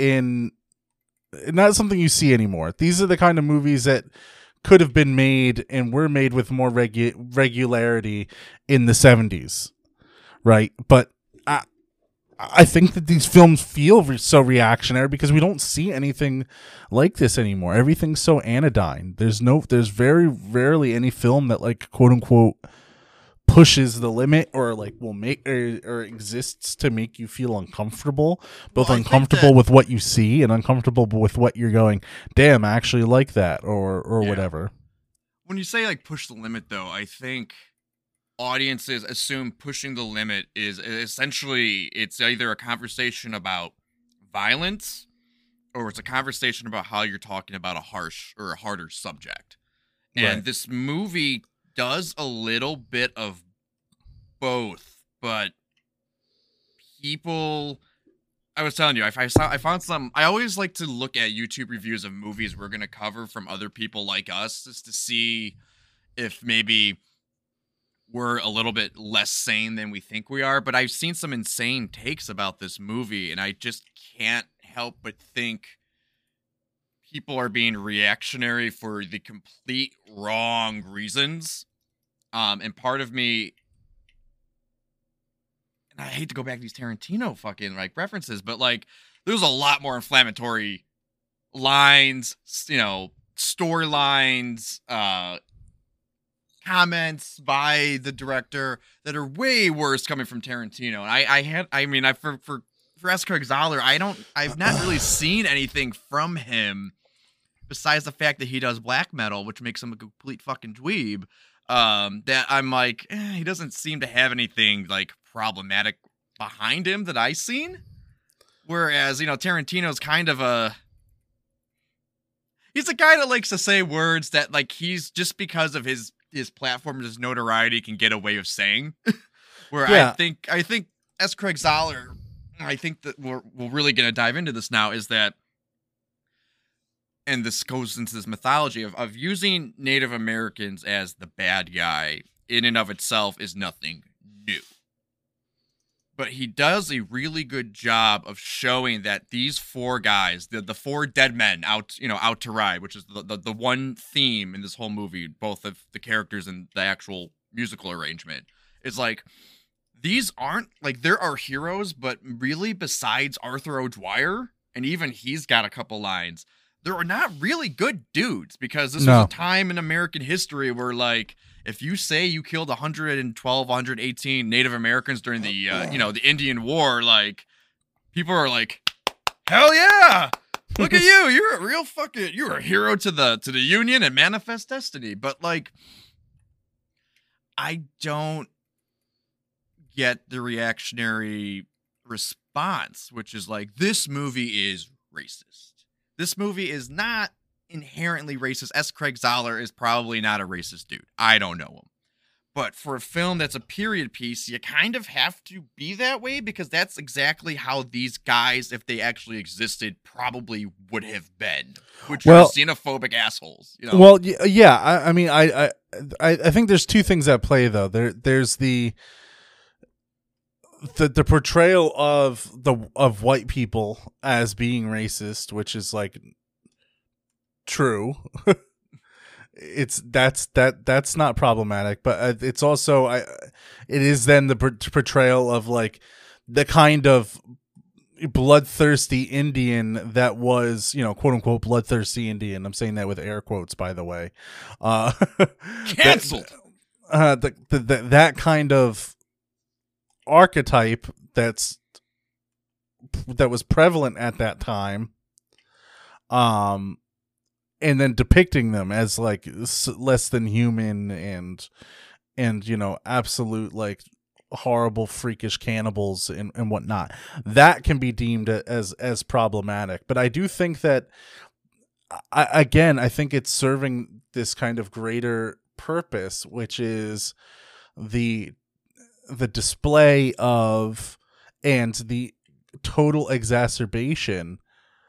anymore. These are the kind of movies that could have been made and were made with more regularity in the 70s, right? But I think that these films feel so reactionary because we don't see anything like this anymore. Everything's so anodyne. There's very rarely any film that, like, quote unquote, pushes the limit or like will make or exists to make you feel uncomfortable, both uncomfortable with what you see and uncomfortable with what you're going, damn, I actually like that, or whatever. When you say like push the limit, though, I think audiences assume pushing the limit is essentially, it's either a conversation about violence or it's a conversation about how you're talking about a harsh or a harder subject. And this movie does a little bit of both, but people, I was telling you, I found some, I always like to look at YouTube reviews of movies we're going to cover from other people like us, just to see if maybe we're a little bit less sane than we think we are. But I've seen some insane takes about this movie, and I just can't help but think people are being reactionary for the complete wrong reasons. And part of me, and I hate to go back to these Tarantino fucking like references, but like there's a lot more inflammatory lines, storylines, comments by the director that are way worse coming from Tarantino. And for S. Craig Zoller, I've not really seen anything from him besides the fact that he does black metal, which makes him a complete fucking dweeb. That I'm like, he doesn't seem to have anything like problematic behind him that I've seen. Whereas, Tarantino's kind of he's a guy that likes to say words that like he's just because of his platform, his notoriety, can get away with saying. I think S. Craig Zoller, I think that we're really going to dive into this now, is that, and this goes into this mythology of using Native Americans as the bad guy in and of itself is nothing new. But he does a really good job of showing that these four guys, the four dead men out to ride, which is the one theme in this whole movie, both of the characters and the actual musical arrangement, is like, these aren't, like, there are heroes, but really besides Arthur O'Dwyer, and even he's got a couple lines, there are not really good dudes, because this was a time in American history where, like, if you say you killed 112, 118 Native Americans during the, the Indian War, like, people are like, hell yeah! Look at you! You're a real you're a hero to the Union and Manifest Destiny. But, like, I don't get the reactionary response, which is like, this movie is racist. This movie is not inherently racist. S. Craig Zahler is probably not a racist dude. I don't know him. But for a film that's a period piece, you kind of have to be that way because that's exactly how these guys, if they actually existed, probably would have been, which are xenophobic assholes. You know? Well, yeah. I mean, I think there's two things at play though. There's the portrayal of white people as being racist, which is like true. That's not problematic, but it's also it is then the portrayal of like the kind of bloodthirsty Indian that was, you know, quote unquote bloodthirsty Indian. I'm saying that with air quotes, by the way. Canceled. That kind of archetype that was prevalent at that time. And then depicting them as like less than human and you know, absolute like horrible freakish cannibals and whatnot, that can be deemed as problematic. But I do think that I think it's serving this kind of greater purpose, which is the display of and the total exacerbation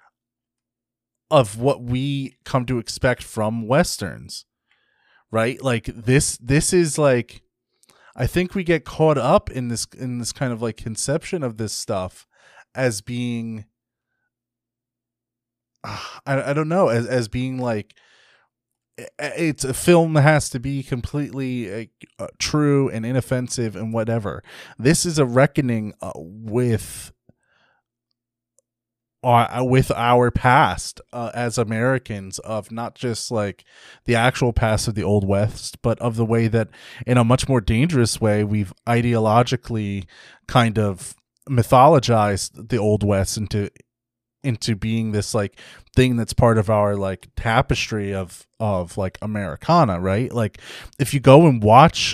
of what we come to expect from Westerns, right? Like this is like, I think we get caught up in this kind of like conception of this stuff as being, I don't know, as being like, it's a film that has to be completely true and inoffensive and whatever. This is a reckoning with our past as Americans, of not just like the actual past of the Old West, but of the way that in a much more dangerous way we've ideologically kind of mythologized the Old West into being this like thing that's part of our like tapestry of like Americana, right? Like if you go and watch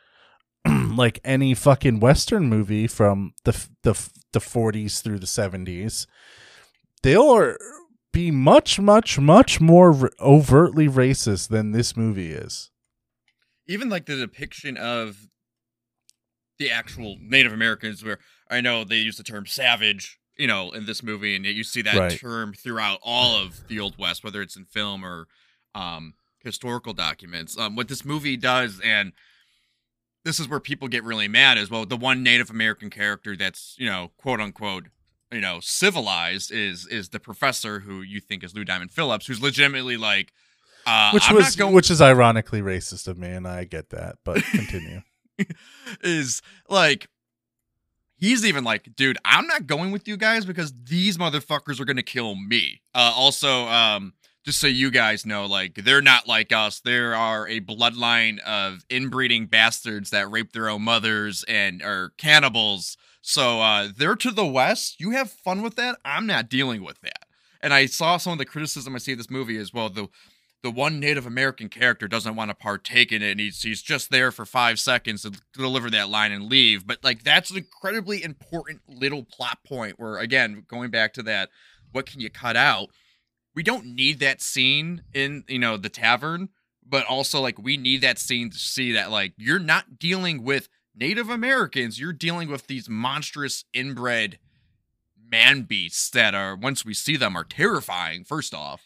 like any fucking Western movie from the 40s through the 70s, they'll be much more overtly racist than this movie is. Even like the depiction of the actual Native Americans, where I know they use the term savage, you know, in this movie, and you see that term throughout all of the Old West, whether it's in film or historical documents. What this movie does, and this is where people get really mad, is, well, the one Native American character that's, you know, quote unquote, you know, civilized is the professor, who you think is Lou Diamond Phillips, who's legitimately like, which is ironically racist of me, and I get that, but continue. Is like, he's even like, dude, I'm not going with you guys because these motherfuckers are gonna kill me. Also, just so you guys know, like, they're not like us. There are a bloodline of inbreeding bastards that rape their own mothers and are cannibals. So they're to the west. You have fun with that. I'm not dealing with that. And I saw some of the criticism I see of this movie as well. The one Native American character doesn't want to partake in it, and he's just there for 5 seconds to deliver that line and leave. But like, that's an incredibly important little plot point where, again, going back to that, what can you cut out? We don't need that scene in, you know, the tavern, but also like we need that scene to see that like you're not dealing with Native Americans, you're dealing with these monstrous inbred man beasts that are, once we see them, are terrifying, first off.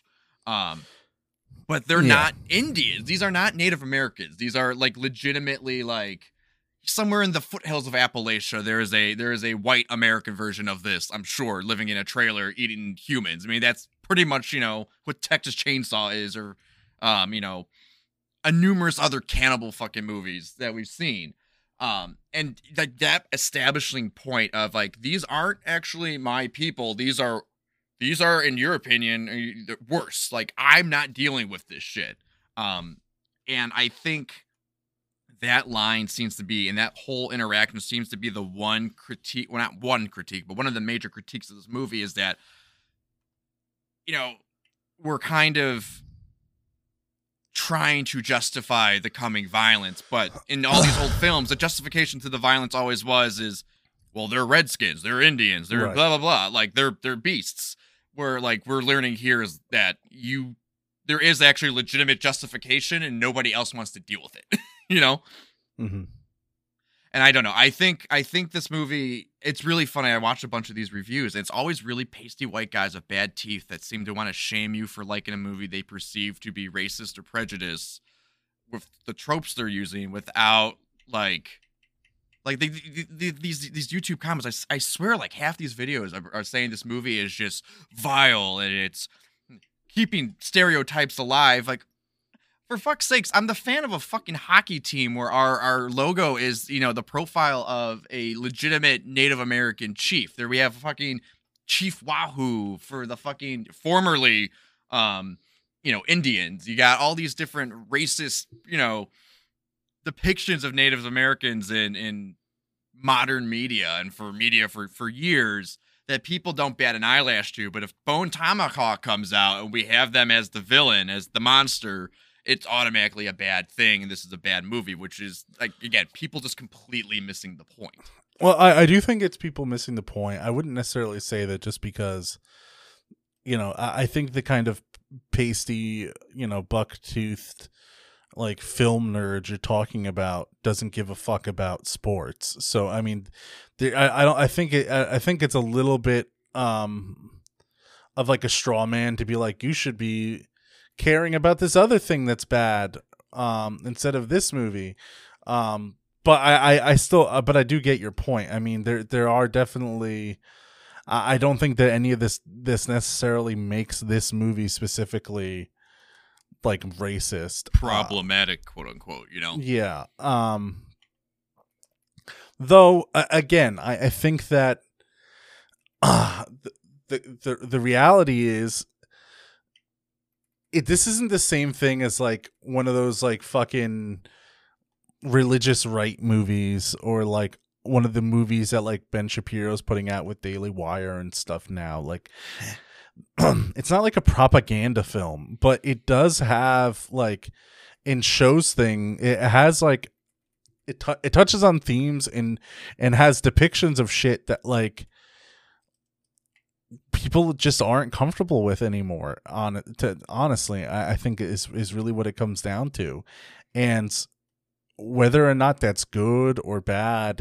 But they're not Indians. These are not Native Americans. These are like legitimately like somewhere in the foothills of Appalachia. There is a white American version of this, I'm sure, living in a trailer eating humans. I mean, that's pretty much, you know, what Texas Chainsaw is, or you know, a numerous other cannibal fucking movies that we've seen. And like that establishing point of like, these aren't actually my people. These are, in your opinion, worse. Like, I'm not dealing with this shit. And I think that line seems to be, and that whole interaction seems to be the one critique, well, not one critique, but one of the major critiques of this movie is that, you know, we're kind of trying to justify the coming violence. But in all these old films, the justification to the violence always is, well, they're Redskins, they're Indians, they're blah, blah, blah. Like, they're beasts. Where, like, we're learning here is that there is actually legitimate justification and nobody else wants to deal with it, you know? Mm-hmm. And I don't know. I think this movie, it's really funny. I watched a bunch of these reviews. And it's always really pasty white guys with bad teeth that seem to want to shame you for liking a movie they perceive to be racist or prejudiced with the tropes they're using without, like these YouTube comments. I swear, like, half these videos are saying this movie is just vile and it's keeping stereotypes alive. Like, for fuck's sakes, I'm the fan of a fucking hockey team where our logo is, you know, the profile of a legitimate Native American chief. There we have fucking Chief Wahoo for the fucking formerly, you know, Indians. You got all these different racist, you know, depictions of Native Americans in modern media and for media for years that people don't bat an eyelash to. But if Bone Tomahawk comes out and we have them as the villain, as the monster, it's automatically a bad thing, and this is a bad movie, which is, like, again, people just completely missing the point. Well, I do think it's people missing the point. I wouldn't necessarily say that just because, you know, I think the kind of pasty, you know, buck-toothed, like, film nerd you're talking about doesn't give a fuck about sports. So I mean, I think it's a little bit of like a straw man to be like, you should be caring about this other thing that's bad instead of this movie. But I still but I do get your point. I mean, there are definitely, I don't think that any of this necessarily makes this movie specifically like racist, problematic, quote unquote, you know? Yeah. Though again, I think that the reality is this isn't the same thing as like one of those like fucking religious right movies, or like one of the movies that like Ben Shapiro's putting out with Daily Wire and stuff now. Like, it's not like a propaganda film, but it does have, like, in Show's thing, it has like it touches on themes and has depictions of shit that like people just aren't comfortable with anymore. Honestly, I think is really what it comes down to. And whether or not that's good or bad,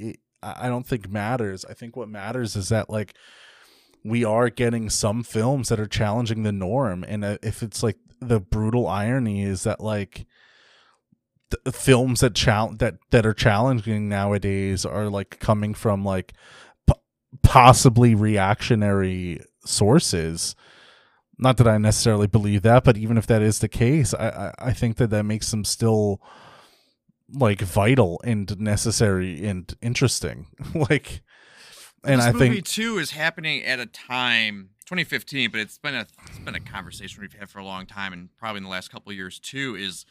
I don't think matters. I think what matters is that, like, we are getting some films that are challenging the norm. And if it's like, the brutal irony is that, like, the films that are challenging nowadays are like coming from like possibly reactionary sources. Not that I necessarily believe that, but even if that is the case, I think that makes them still like vital and necessary and interesting. Like, and this I movie think too is happening at a time, 2015, but it's been a conversation we've had for a long time, and probably in the last couple of years too, is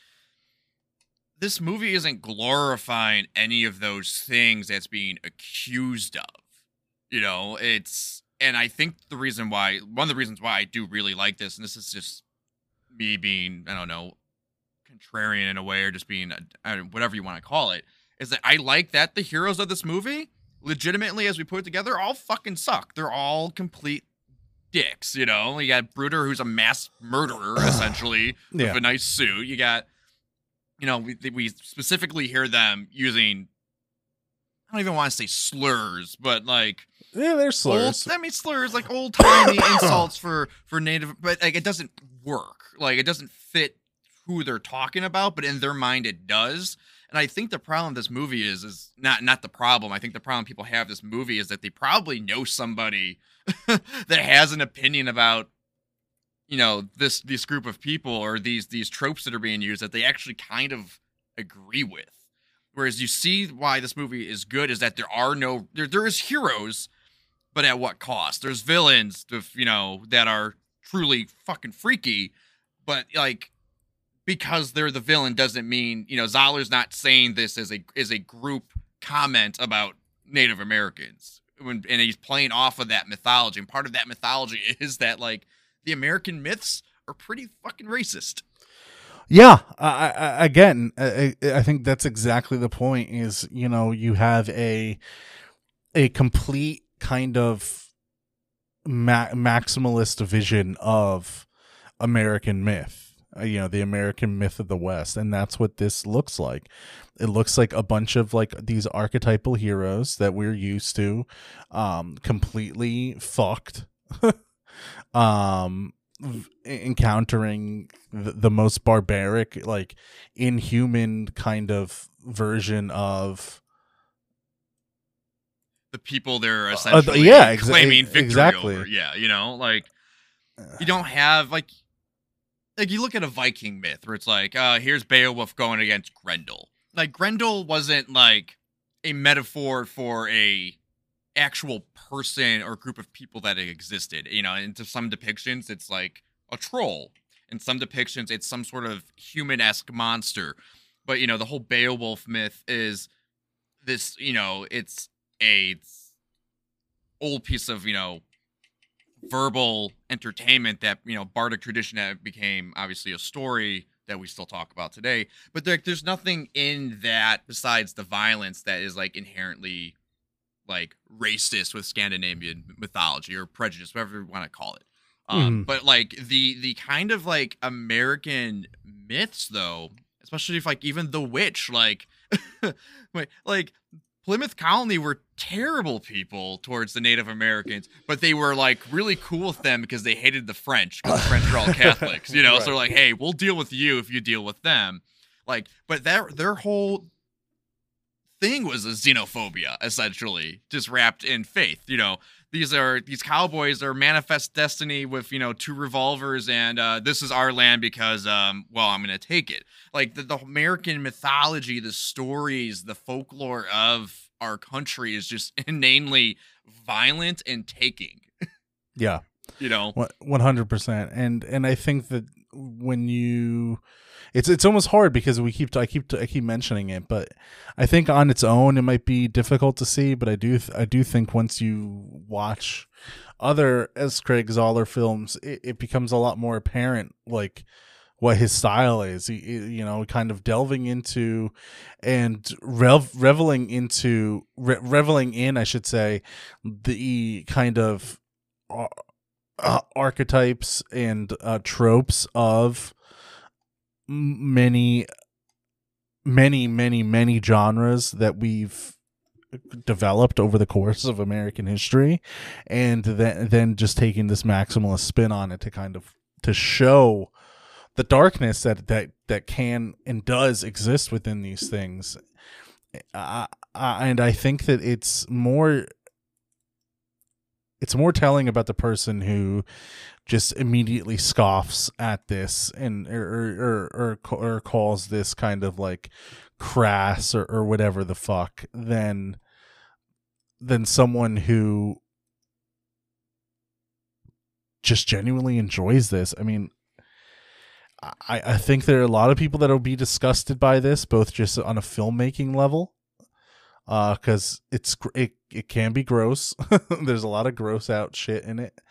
this movie isn't glorifying any of those things that's being accused of. You know, and I think one of the reasons why I do really like this, and this is just me being, I don't know, contrarian in a way, or just being whatever you want to call it, is that I like that the heroes of this movie, legitimately, as we put it together, all fucking suck. They're all complete dicks, you know? You got Bruder, who's a mass murderer, essentially, with a nice suit. You got, you know, we specifically hear them using, I don't even want to say slurs, but like, yeah, they're slurs. Slurs, like old-timey insults for Native, but like, it doesn't work. Like, it doesn't fit who they're talking about, but in their mind it does. And I think the problem this movie is not the problem. I think the problem people have this movie is that they probably know somebody that has an opinion about, you know, this group of people, or these tropes that are being used, that they actually kind of agree with. Whereas you see why this movie is good is that there is heroes, but at what cost? There's villains, you know, that are truly fucking freaky, but like, because they're the villain doesn't mean, you know, Zoller's not saying this as a group comment about Native Americans. And he's playing off of that mythology. And part of that mythology is that, like, the American myths are pretty fucking racist. Yeah, again, I think that's exactly the point. Is, you know, you have a complete kind of maximalist vision of American myth. You know, the American myth of the West, and that's what this looks like. It looks like a bunch of like these archetypal heroes that we're used to, completely fucked, um, encountering the most barbaric, like inhuman kind of version of the people they're essentially claiming victory exactly. over. Yeah, you know, like you don't have like you look at a Viking myth where it's like, here's Beowulf going against Grendel. Like Grendel wasn't like a metaphor for a actual person or group of people that existed. You know, into some depictions it's like a troll. In some depictions it's some sort of human-esque monster. But you know, the whole Beowulf myth is this, you know, it's a old piece of, you know, verbal entertainment that, you know, bardic tradition that became obviously a story that we still talk about today. But there's nothing in that besides the violence that is like inherently like racist with Scandinavian mythology or prejudice, whatever you want to call it. But like the kind of like American myths though, especially if like even the witch, like like Plymouth Colony were terrible people towards the Native Americans, but they were like really cool with them because they hated the French, because the French were all Catholics, you know. Right. So they're like, hey, we'll deal with you if you deal with them. Like, but their whole thing was a xenophobia, essentially, just wrapped in faith. You know, these cowboys are manifest destiny with, you know, 2 revolvers and this is our land because well, I'm gonna take it. Like the American mythology, the stories, the folklore of our country is just inanely violent and taking. Yeah, you know, 100%. And I think that when you, it's almost hard because I keep mentioning it, but I think on its own it might be difficult to see. But I do think once you watch other S. Craig Zahler films, it becomes a lot more apparent, like what his style is. You know, kind of delving into and reveling in, I should say, the kind of archetypes and tropes of many genres that we've developed over the course of American history, and then just taking this maximalist spin on it to kind of to show the darkness that can and does exist within these things. And I think that it's more telling about the person who just immediately scoffs at this and or calls this kind of like crass or whatever the fuck than someone who just genuinely enjoys this. I mean, I think there are a lot of people that will be disgusted by this, both just on a filmmaking level, because it can be gross. There's a lot of gross out shit in it,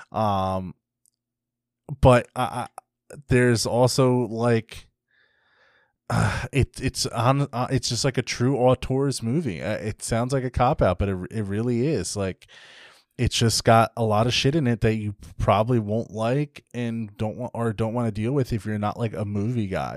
but there's also like it's just like a true auteur's movie. It sounds like a cop out, but it really is. Like, it's just got a lot of shit in it that you probably won't like and don't want to deal with if you're not like a movie guy.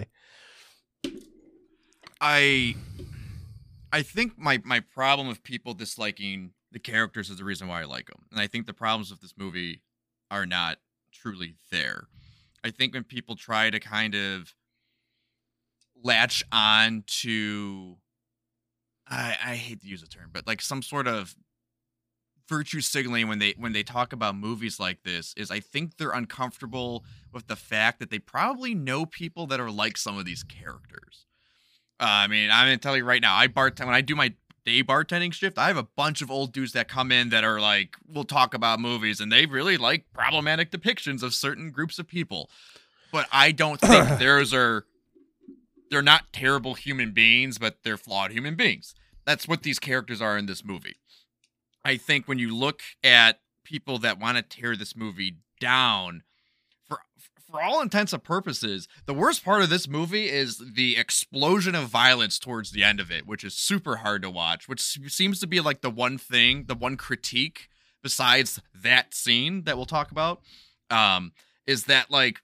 I think my problem with people disliking the characters is the reason why I like them. And I think the problems of this movie are not truly there. I think when people try to kind of latch on to, I hate to use the term, but like some sort of virtue signaling when they talk about movies like this, is I think they're uncomfortable with the fact that they probably know people that are like some of these characters. I mean, I'm gonna tell you right now, when I do my day bartending shift, I have a bunch of old dudes that come in that are like, we'll talk about movies, and they really like problematic depictions of certain groups of people. But I don't think they're not terrible human beings, but they're flawed human beings. That's what these characters are in this movie. I think when you look at people that want to tear this movie down, for all intents and purposes, the worst part of this movie is the explosion of violence towards the end of it, which is super hard to watch, which seems to be like the one critique besides that scene that we'll talk about, is that like,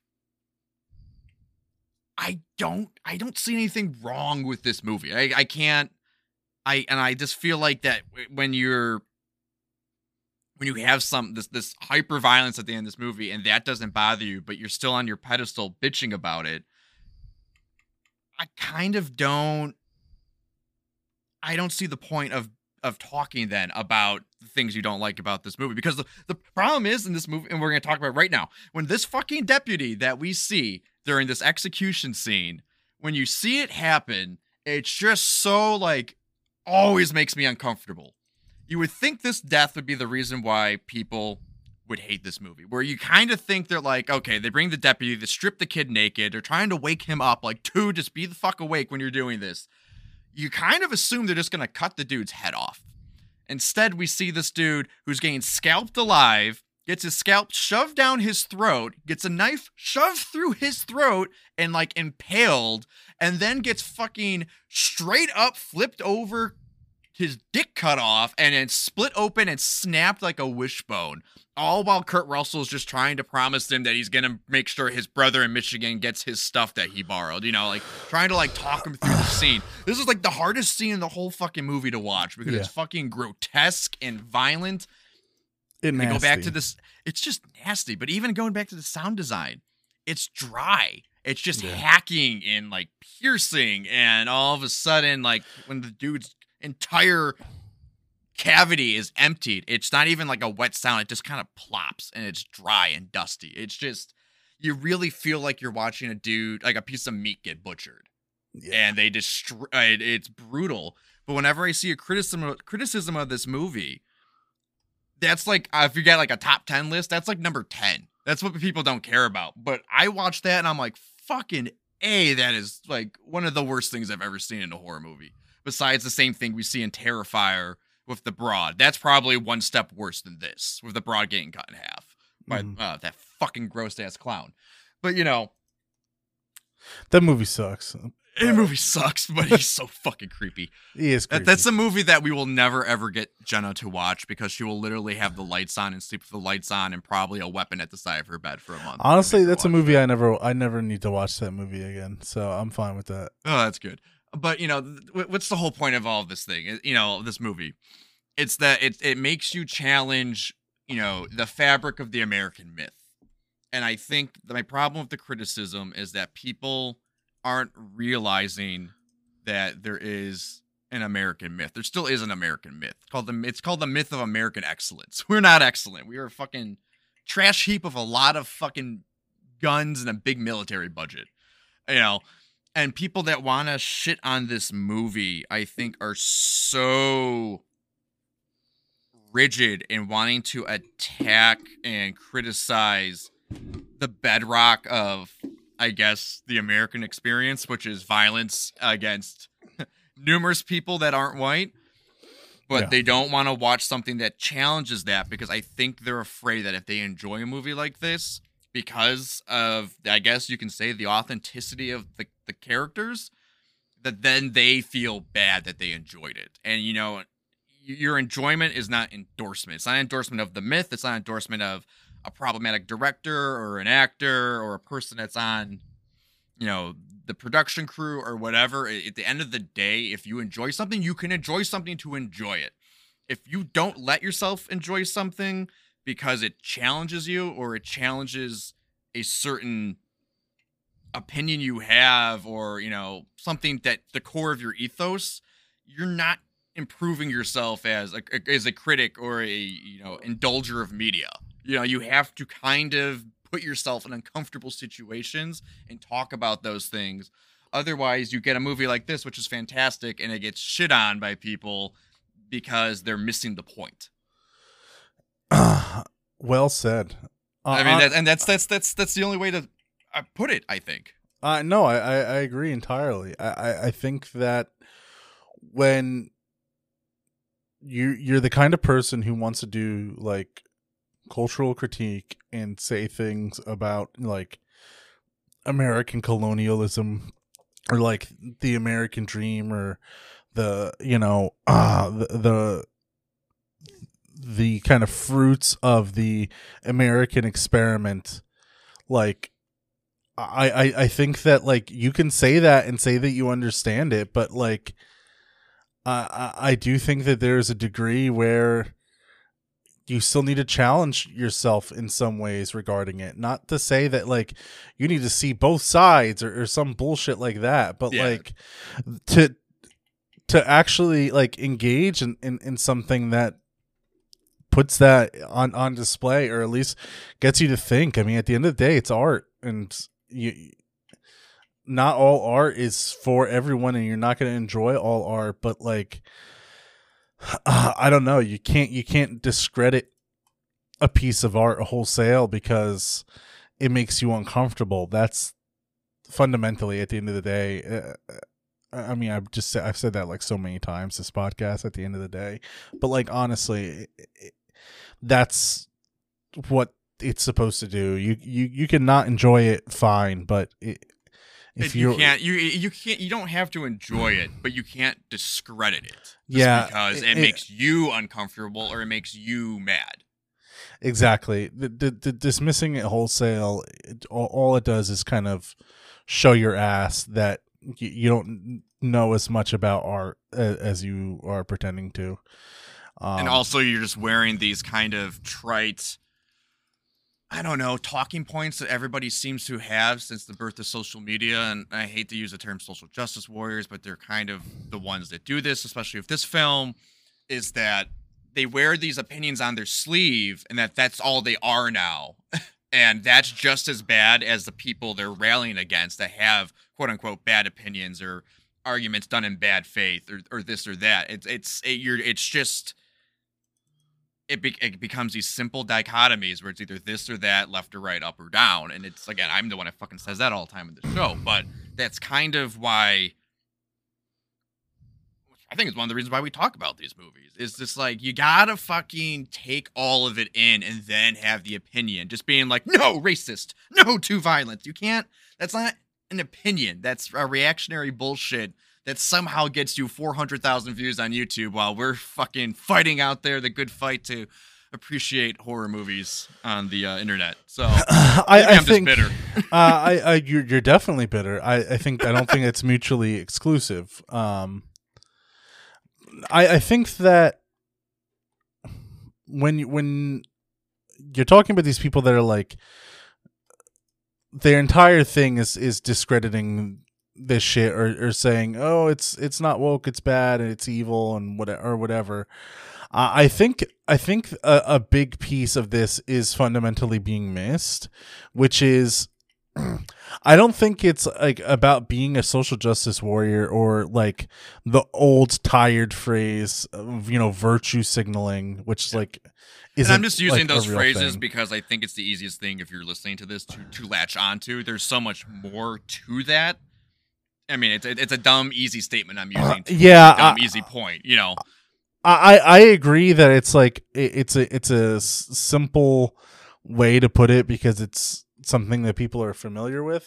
I don't see anything wrong with this movie. I just feel like that when you have this hyper violence at the end of this movie and that doesn't bother you, but you're still on your pedestal bitching about it, I don't see the point of talking then about the things you don't like about this movie, because the problem is in this movie, and we're going to talk about right now, when this fucking deputy that we see during this execution scene, when you see it happen, it's just so like always makes me uncomfortable. You would think this death would be the reason why people would hate this movie, where you kind of think they're like, okay, they bring the deputy, they strip the kid naked, they're trying to wake him up, like, dude, just be the fuck awake when you're doing this. You kind of assume they're just going to cut the dude's head off. Instead, we see this dude who's getting scalped alive, gets his scalp shoved down his throat, gets a knife shoved through his throat and like impaled, and then gets fucking straight up flipped over, his dick cut off, and then split open and snapped like a wishbone. All while Kurt Russell's just trying to promise him that he's going to make sure his brother in Michigan gets his stuff that he borrowed. You know, like trying to like talk him through the scene. This is like the hardest scene in the whole fucking movie to watch because it's fucking grotesque and violent. And go back to this. It's just nasty. But even going back to the sound design, it's dry. It's just hacking and like piercing. And all of a sudden, like when the dude's entire cavity is emptied, it's not even like a wet sound. It just kind of plops and it's dry and dusty. It's just, you really feel like you're watching a dude, like a piece of meat get butchered. And they destroy it. It's brutal. But whenever I see a criticism of this movie, that's like, if you get like a top 10 list, that's like number 10. That's what people don't care about. But I watch that and I'm like, fucking A, that is like one of the worst things I've ever seen in a horror movie. Besides the same thing we see in Terrifier with the broad. That's probably one step worse than this, with the broad getting cut in half by that fucking gross ass clown. But you know, that movie sucks. The movie sucks, but he's so fucking creepy. He is creepy. That's a movie that we will never ever get Jenna to watch because she will literally have the lights on and sleep with the lights on and probably a weapon at the side of her bed for a month. Honestly, that's a movie I never need to watch that movie again. So I'm fine with that. Oh, that's good. But, you know, what's the whole point of all of this thing? You know, this movie. It's that it makes you challenge, you know, the fabric of the American myth. And I think that my problem with the criticism is that people aren't realizing that there is an American myth. There still is an American myth. It's called the myth of American excellence. We're not excellent. We are a fucking trash heap of a lot of fucking guns and a big military budget. You know, and people that want to shit on this movie, I think, are so rigid in wanting to attack and criticize the bedrock of, I guess, the American experience, which is violence against numerous people that aren't white. But they don't want to watch something that challenges that because I think they're afraid that if they enjoy a movie like this, because of, I guess you can say, the authenticity of the characters, that then they feel bad that they enjoyed it. And, you know, your enjoyment is not endorsement. It's not endorsement of the myth. It's not endorsement of a problematic director or an actor or a person that's on, you know, the production crew or whatever. At the end of the day, if you enjoy something, you can enjoy something to enjoy it. If you don't let yourself enjoy something because it challenges you or it challenges a certain opinion you have, or, you know, something that the core of your ethos, you're not improving yourself as a critic or a, you know, indulger of media. You know, you have to kind of put yourself in uncomfortable situations and talk about those things. Otherwise, you get a movie like this, which is fantastic, and it gets shit on by people because they're missing the point. Well said. I mean, that's the only way to put it, I think. No, I agree entirely. I think that when you're the kind of person who wants to do like cultural critique and say things about like American colonialism or like the American dream or the the kind of fruits of the American experiment. Like I think that like you can say that and say that you understand it, but like I do think that there's a degree where you still need to challenge yourself in some ways regarding it. Not to say that like you need to see both sides or some bullshit like that, but like to actually like engage in something that puts that on display, or at least gets you to think. I mean, at the end of the day, it's art, and not all art is for everyone, and you're not going to enjoy all art, but like I don't know, you can't discredit a piece of art wholesale because it makes you uncomfortable. That's fundamentally, at the end of the day, I mean, I've said that like so many times this podcast at the end of the day, but like honestly, that's what it's supposed to do. You can not enjoy it, fine, but if you don't have to enjoy it, but you can't discredit it. Because it makes you uncomfortable or it makes you mad. Exactly. The dismissing it wholesale, all it does is kind of show your ass that you don't know as much about art as you are pretending to. And also you're just wearing these kind of trite, I don't know, talking points that everybody seems to have since the birth of social media. And I hate to use the term social justice warriors, but they're kind of the ones that do this, especially with this film, is that they wear these opinions on their sleeve and that's all they are now. And that's just as bad as the people they're rallying against that have quote unquote bad opinions or arguments done in bad faith or this or that. It becomes these simple dichotomies where it's either this or that, left or right, up or down. And it's, again, I'm the one that fucking says that all the time in the show, but that's kind of why I think it's one of the reasons why we talk about these movies. Is just like, you gotta fucking take all of it in and then have the opinion. Just being like, no, racist, no, too violent. You can't, that's not an opinion. That's a reactionary bullshit that somehow gets you 400,000 views on YouTube while we're fucking fighting out there the good fight to appreciate horror movies on the internet. So I'm think, just bitter. You're definitely bitter. I don't think it's mutually exclusive. I think that when you're talking about these people that are like, their entire thing is discrediting this shit or saying, oh, it's not woke, it's bad, and it's evil, and whatever. I think a big piece of this is fundamentally being missed, which is, I don't think it's like about being a social justice warrior or like the old tired phrase of, virtue signaling, which like isn't. And I'm just using like those phrases because I think it's the easiest thing if you're listening to this to latch onto. There's so much more to that. I mean, it's a dumb, easy statement I'm using. Dumb, easy point. I agree that it's like it's a simple way to put it because it's something that people are familiar with.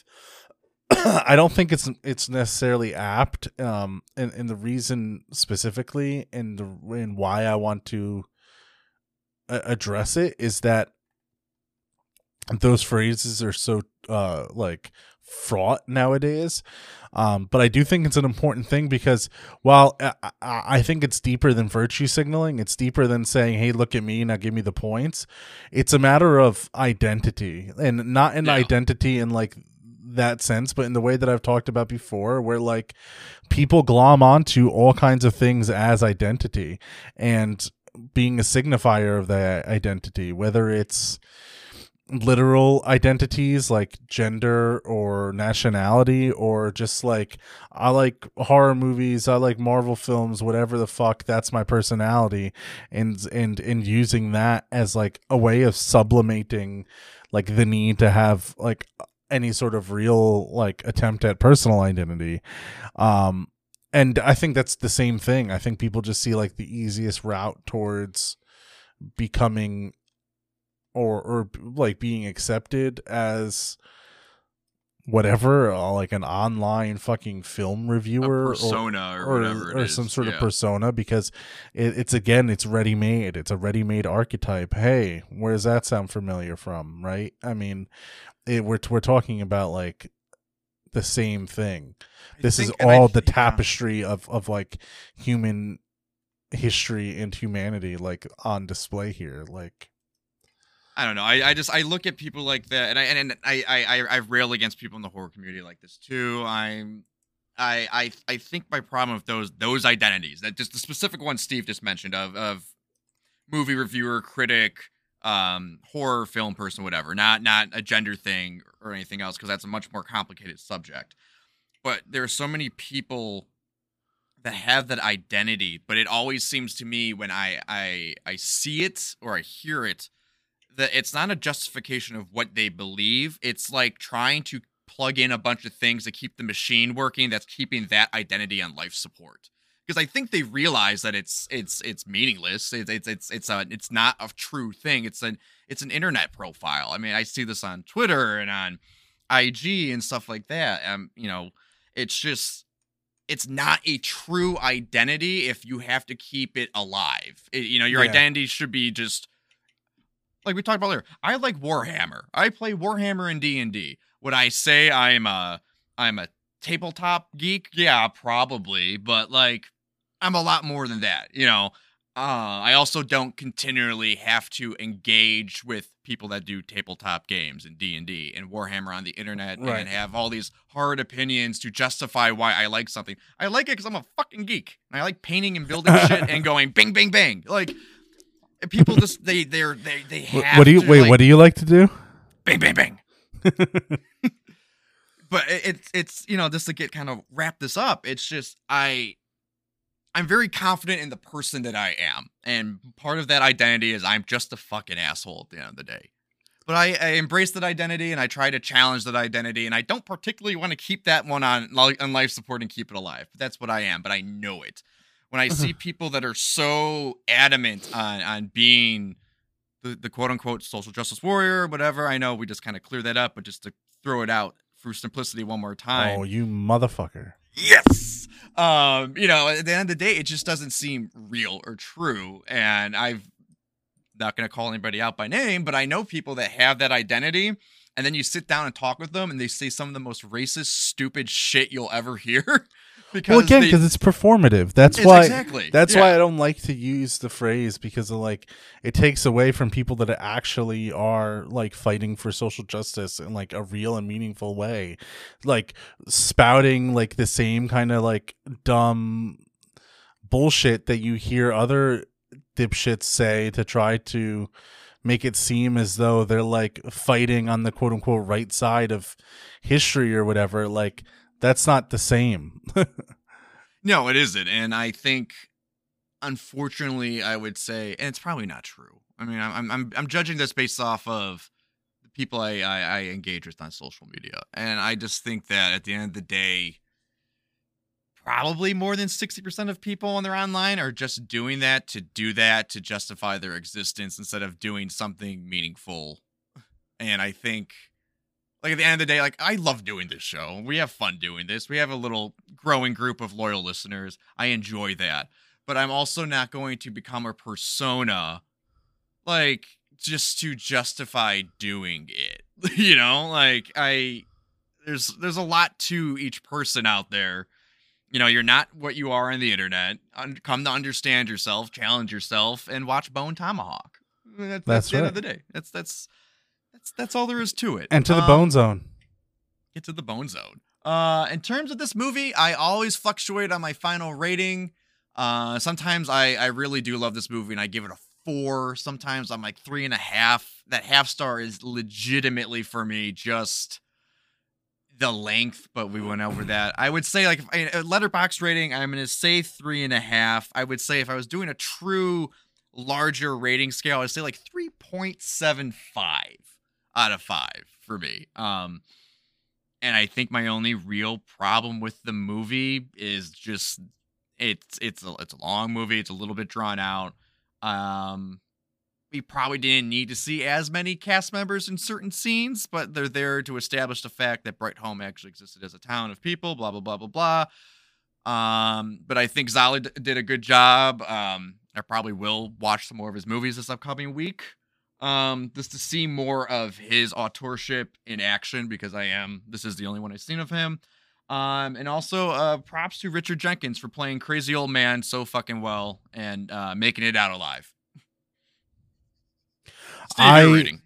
I don't think it's necessarily apt. And the reason specifically and why I want to address it is that those phrases are so like fraught nowadays. But I do think it's an important thing because while I think it's deeper than virtue signaling, it's deeper than saying, hey, look at me, now give me the points. It's a matter of identity, and not an identity in like that sense, but in the way that I've talked about before, where like people glom onto all kinds of things as identity and being a signifier of that identity, whether it's literal identities like gender or nationality, or just like, I like horror movies, I like Marvel films, whatever the fuck, that's my personality, and using that as like a way of sublimating like the need to have like any sort of real like attempt at personal identity. And I think that's the same thing. I think people just see like the easiest route towards becoming or like being accepted as whatever, like an online fucking film reviewer, persona or whatever it or is. some sort of Yeah. persona, because it's ready made. It's a ready made archetype. Hey, where does that sound familiar from? Right? I mean, we're talking about like the same thing. This is all the tapestry of like human history and humanity, like on display here. Like, I don't know. I look at people like that, and I rail against people in the horror community like this too. I think my problem with those identities, that just the specific one Steve just mentioned of movie reviewer, critic, horror film person, whatever, not a gender thing or anything else, because that's a much more complicated subject. But there are so many people that have that identity, but it always seems to me when I see it or I hear it, that it's not a justification of what they believe. It's like trying to plug in a bunch of things to keep the machine working that's keeping that identity on life support. Because I think they realize that it's meaningless. It's not a true thing. It's an internet profile. I mean, I see this on Twitter and on IG and stuff like that. It's just, it's not a true identity if you have to keep it alive. Your identity should be just, like we talked about earlier. I like Warhammer. I play Warhammer in D&D. Would I say I'm a tabletop geek? Yeah, probably. But like, I'm a lot more than that. I also don't continually have to engage with people that do tabletop games and D&D and Warhammer on the internet, right, and have all these hard opinions to justify why I like something. I like it because I'm a fucking geek. I like painting and building shit and going bing, bang, bang. Like, people just they have. What do you like to do? Bang, bang, bang. But it's just to get kind of wrap this up. It's just I'm very confident in the person that I am, and part of that identity is I'm just a fucking asshole at the end of the day. But I embrace that identity, and I try to challenge that identity, and I don't particularly want to keep that one on life support and keep it alive. But that's what I am. But I know it. When I see people that are so adamant on being the quote unquote social justice warrior, whatever, I know we just kind of clear that up, but just to throw it out for simplicity one more time. Oh, you motherfucker. Yes. At the end of the day, it just doesn't seem real or true. And I'm not going to call anybody out by name, but I know people that have that identity. And then you sit down and talk with them, and they say some of the most racist, stupid shit you'll ever hear. Because it's performative. That's why I don't like to use the phrase, because it takes away from people that actually are like fighting for social justice in like a real and meaningful way. Like spouting like the same kind of like dumb bullshit that you hear other dipshits say to try to make it seem as though they're like fighting on the quote unquote right side of history or whatever. Like, that's not the same. No, it isn't. And I think, unfortunately, I would say, and it's probably not true. I mean, I'm judging this based off of the people I engage with on social media. And I just think that at the end of the day, probably more than 60% of people when they're online are just doing that to justify their existence instead of doing something meaningful. And I think, like, at the end of the day, like, I love doing this show. We have fun doing this. We have a little growing group of loyal listeners. I enjoy that. But I'm also not going to become a persona, like, just to justify doing it. There's a lot to each person out there. You're not what you are on the internet. Come to understand yourself, challenge yourself, and watch Bone Tomahawk. That's the end of the day. That's all there is to it. And to the Bone Zone. Get to the Bone Zone. In terms of this movie, I always fluctuate on my final rating. Sometimes I really do love this movie and I give it a 4. Sometimes I'm like 3.5. That half star is legitimately for me just the length, but we went over that. I would say, like, a Letterboxd rating, I'm going to say 3.5. I would say if I was doing a true larger rating scale, I'd say like 3.75 out of 5 for me. And I think my only real problem with the movie is just it's a long movie. It's a little bit drawn out. we probably didn't need to see as many cast members in certain scenes, but they're there to establish the fact that Brightholme actually existed as a town of people, blah, blah, blah, blah, blah. But I think Zolly did a good job. I probably will watch some more of his movies this upcoming week. Just to see more of his authorship in action, because this is the only one I've seen of him. And also, props to Richard Jenkins for playing crazy old man so fucking well and making it out alive. Steve,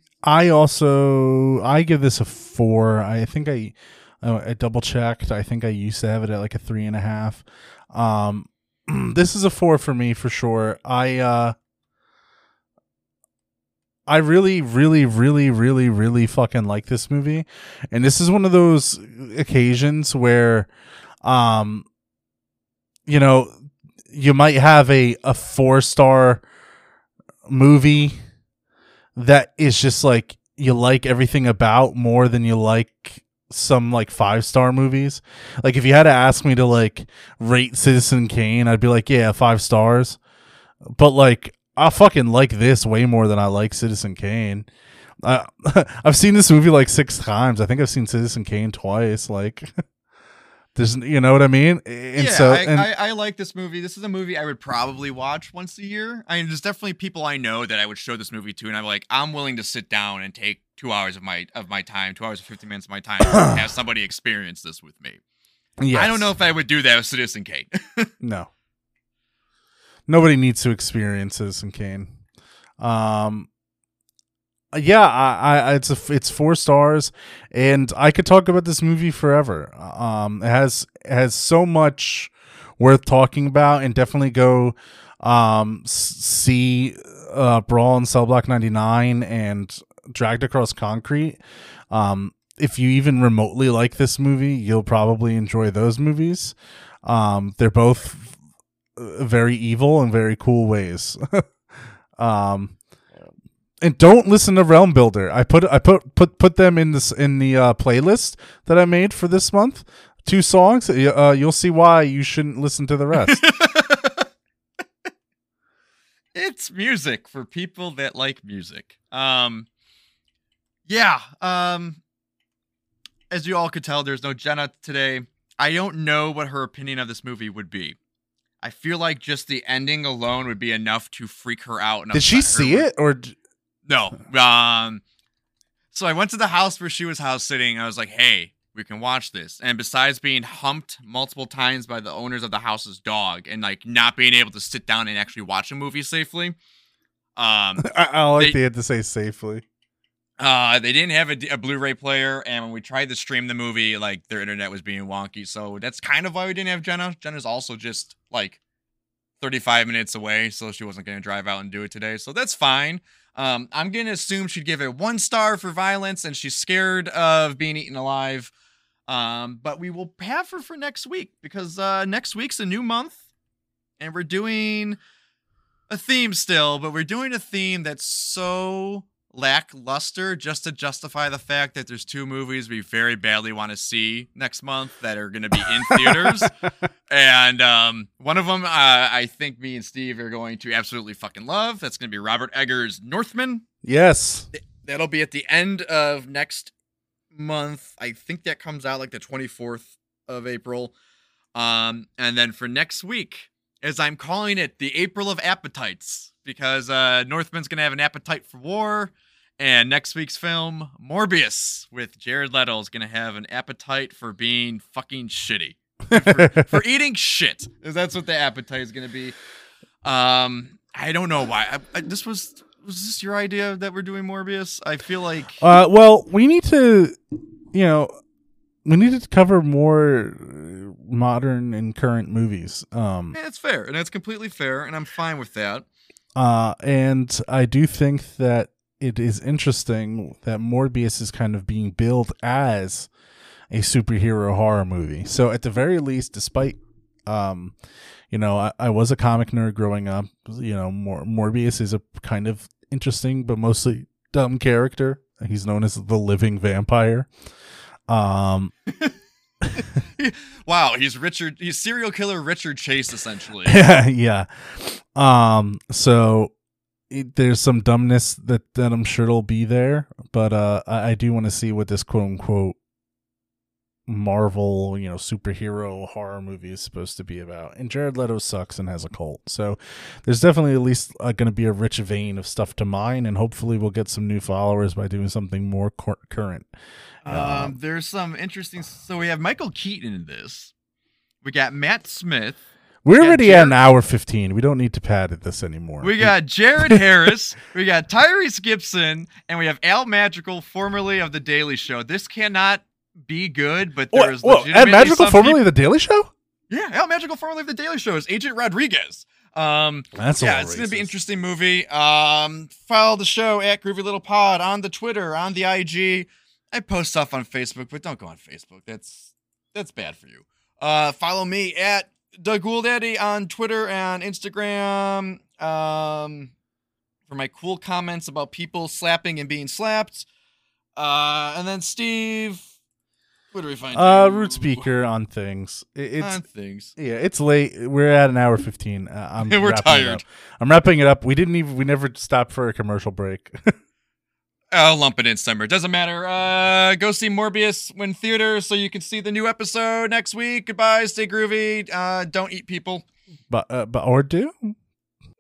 I give this a 4. I think I double checked. I think I used to have it at like a 3.5. This is a 4 for me for sure. I really, really, really, really, really fucking like this movie. And this is one of those occasions where, you know, you might have a 4-star movie that is just like, you like everything about more than you like some like 5-star movies. Like if you had to ask me to like rate Citizen Kane, I'd be like, yeah, 5 stars. But like, I fucking like this way more than I like Citizen Kane. I've seen this movie like 6 times. I think I've seen Citizen Kane twice. Like, there's, you know what I mean? And yeah, I like this movie. This is a movie I would probably watch once a year. I mean, there's definitely people I know that I would show this movie to, and I'm like, I'm willing to sit down and take 2 hours of my time, 2 hours and 50 minutes of my time, and have somebody experience this with me. Yes. I don't know if I would do that with Citizen Kane. No. Nobody needs to experience Citizen Kane. Yeah, it's 4 stars, and I could talk about this movie forever. It has so much worth talking about, and definitely go see Brawl in Cell Block 99 and Dragged Across Concrete. If you even remotely like this movie, you'll probably enjoy those movies. They're both very evil in very cool ways. And don't listen to Realm Builder. I put them in the playlist that I made for this month. 2 songs. You'll see why you shouldn't listen to the rest. It's music for people that like music. As you all could tell, there's no Jenna today. I don't know what her opinion of this movie would be. I feel like just the ending alone would be enough to freak her out. And did she see it or? No. So I went to the house where she was house sitting. I was like, hey, we can watch this. And besides being humped multiple times by the owners of the house's dog and like not being able to sit down and actually watch a movie safely. I like they had to say safely. They didn't have a Blu-ray player. And when we tried to stream the movie, like their internet was being wonky. So that's kind of why we didn't have Jenna. Jenna's also just like 35 minutes away. So she wasn't going to drive out and do it today. So that's fine. I'm going to assume she'd give it 1 star for violence and she's scared of being eaten alive. But we will have her for next week because next week's a new month and we're doing a theme still, but we're doing a theme that's so lackluster just to justify the fact that there's 2 movies we very badly want to see next month that are going to be in theaters. And one of them, I think me and Steve are going to absolutely fucking love. That's going to be Robert Eggers' Northman. Yes. That'll be at the end of next month. I think that comes out like the 24th of April. And then for next week, as I'm calling it, the April of Appetites, because Northman's going to have an appetite for war. And next week's film, Morbius, with Jared Leto, is going to have an appetite for being fucking shitty. for eating shit. That's what the appetite is going to be. I don't know why. Was this your idea that we're doing Morbius? I feel like... well, we need to, cover more modern and current movies. Yeah, it's fair. And it's completely fair. And I'm fine with that. And I do think that it is interesting that Morbius is kind of being billed as a superhero horror movie. So at the very least, despite, I was a comic nerd growing up, Morbius is a kind of interesting but mostly dumb character. He's known as the living vampire. Wow, he's serial killer Richard Chase, essentially. Yeah. So there's some dumbness that I'm sure will be there, but I do want to see what this quote unquote Marvel, superhero horror movie is supposed to be about. And Jared Leto sucks and has a cult, so there's definitely at least going to be a rich vein of stuff to mine, and hopefully we'll get some new followers by doing something more current. There's some interesting. So we have Michael Keaton in this. We got Matt Smith. We're already at an hour 15. We don't need to pad at this anymore. We got Jared Harris. We got Tyrese Gibson, and we have Al Madrigal, formerly of The Daily Show. This cannot be good, but there is legitimately Al Madrigal, formerly of The Daily Show? Yeah, Al Madrigal, formerly of The Daily Show, is Agent Rodriguez. That's it's going to be an interesting movie. Follow the show at Groovy Little Pod on the Twitter, on the IG. I post stuff on Facebook, but don't go on Facebook. That's bad for you. Follow me at Doug Gould Eddie on Twitter and Instagram for my cool comments about people slapping and being slapped. And then Steve, where do we find you? Root Speaker on things. On things. Yeah, it's late. We're at an hour 15. We're tired. I'm wrapping it up. We never stopped for a commercial break. I'll lump it in somewhere. Doesn't matter. Go see Morbius when theater so you can see the new episode next week. Goodbye. Stay groovy. Don't eat people. But or do?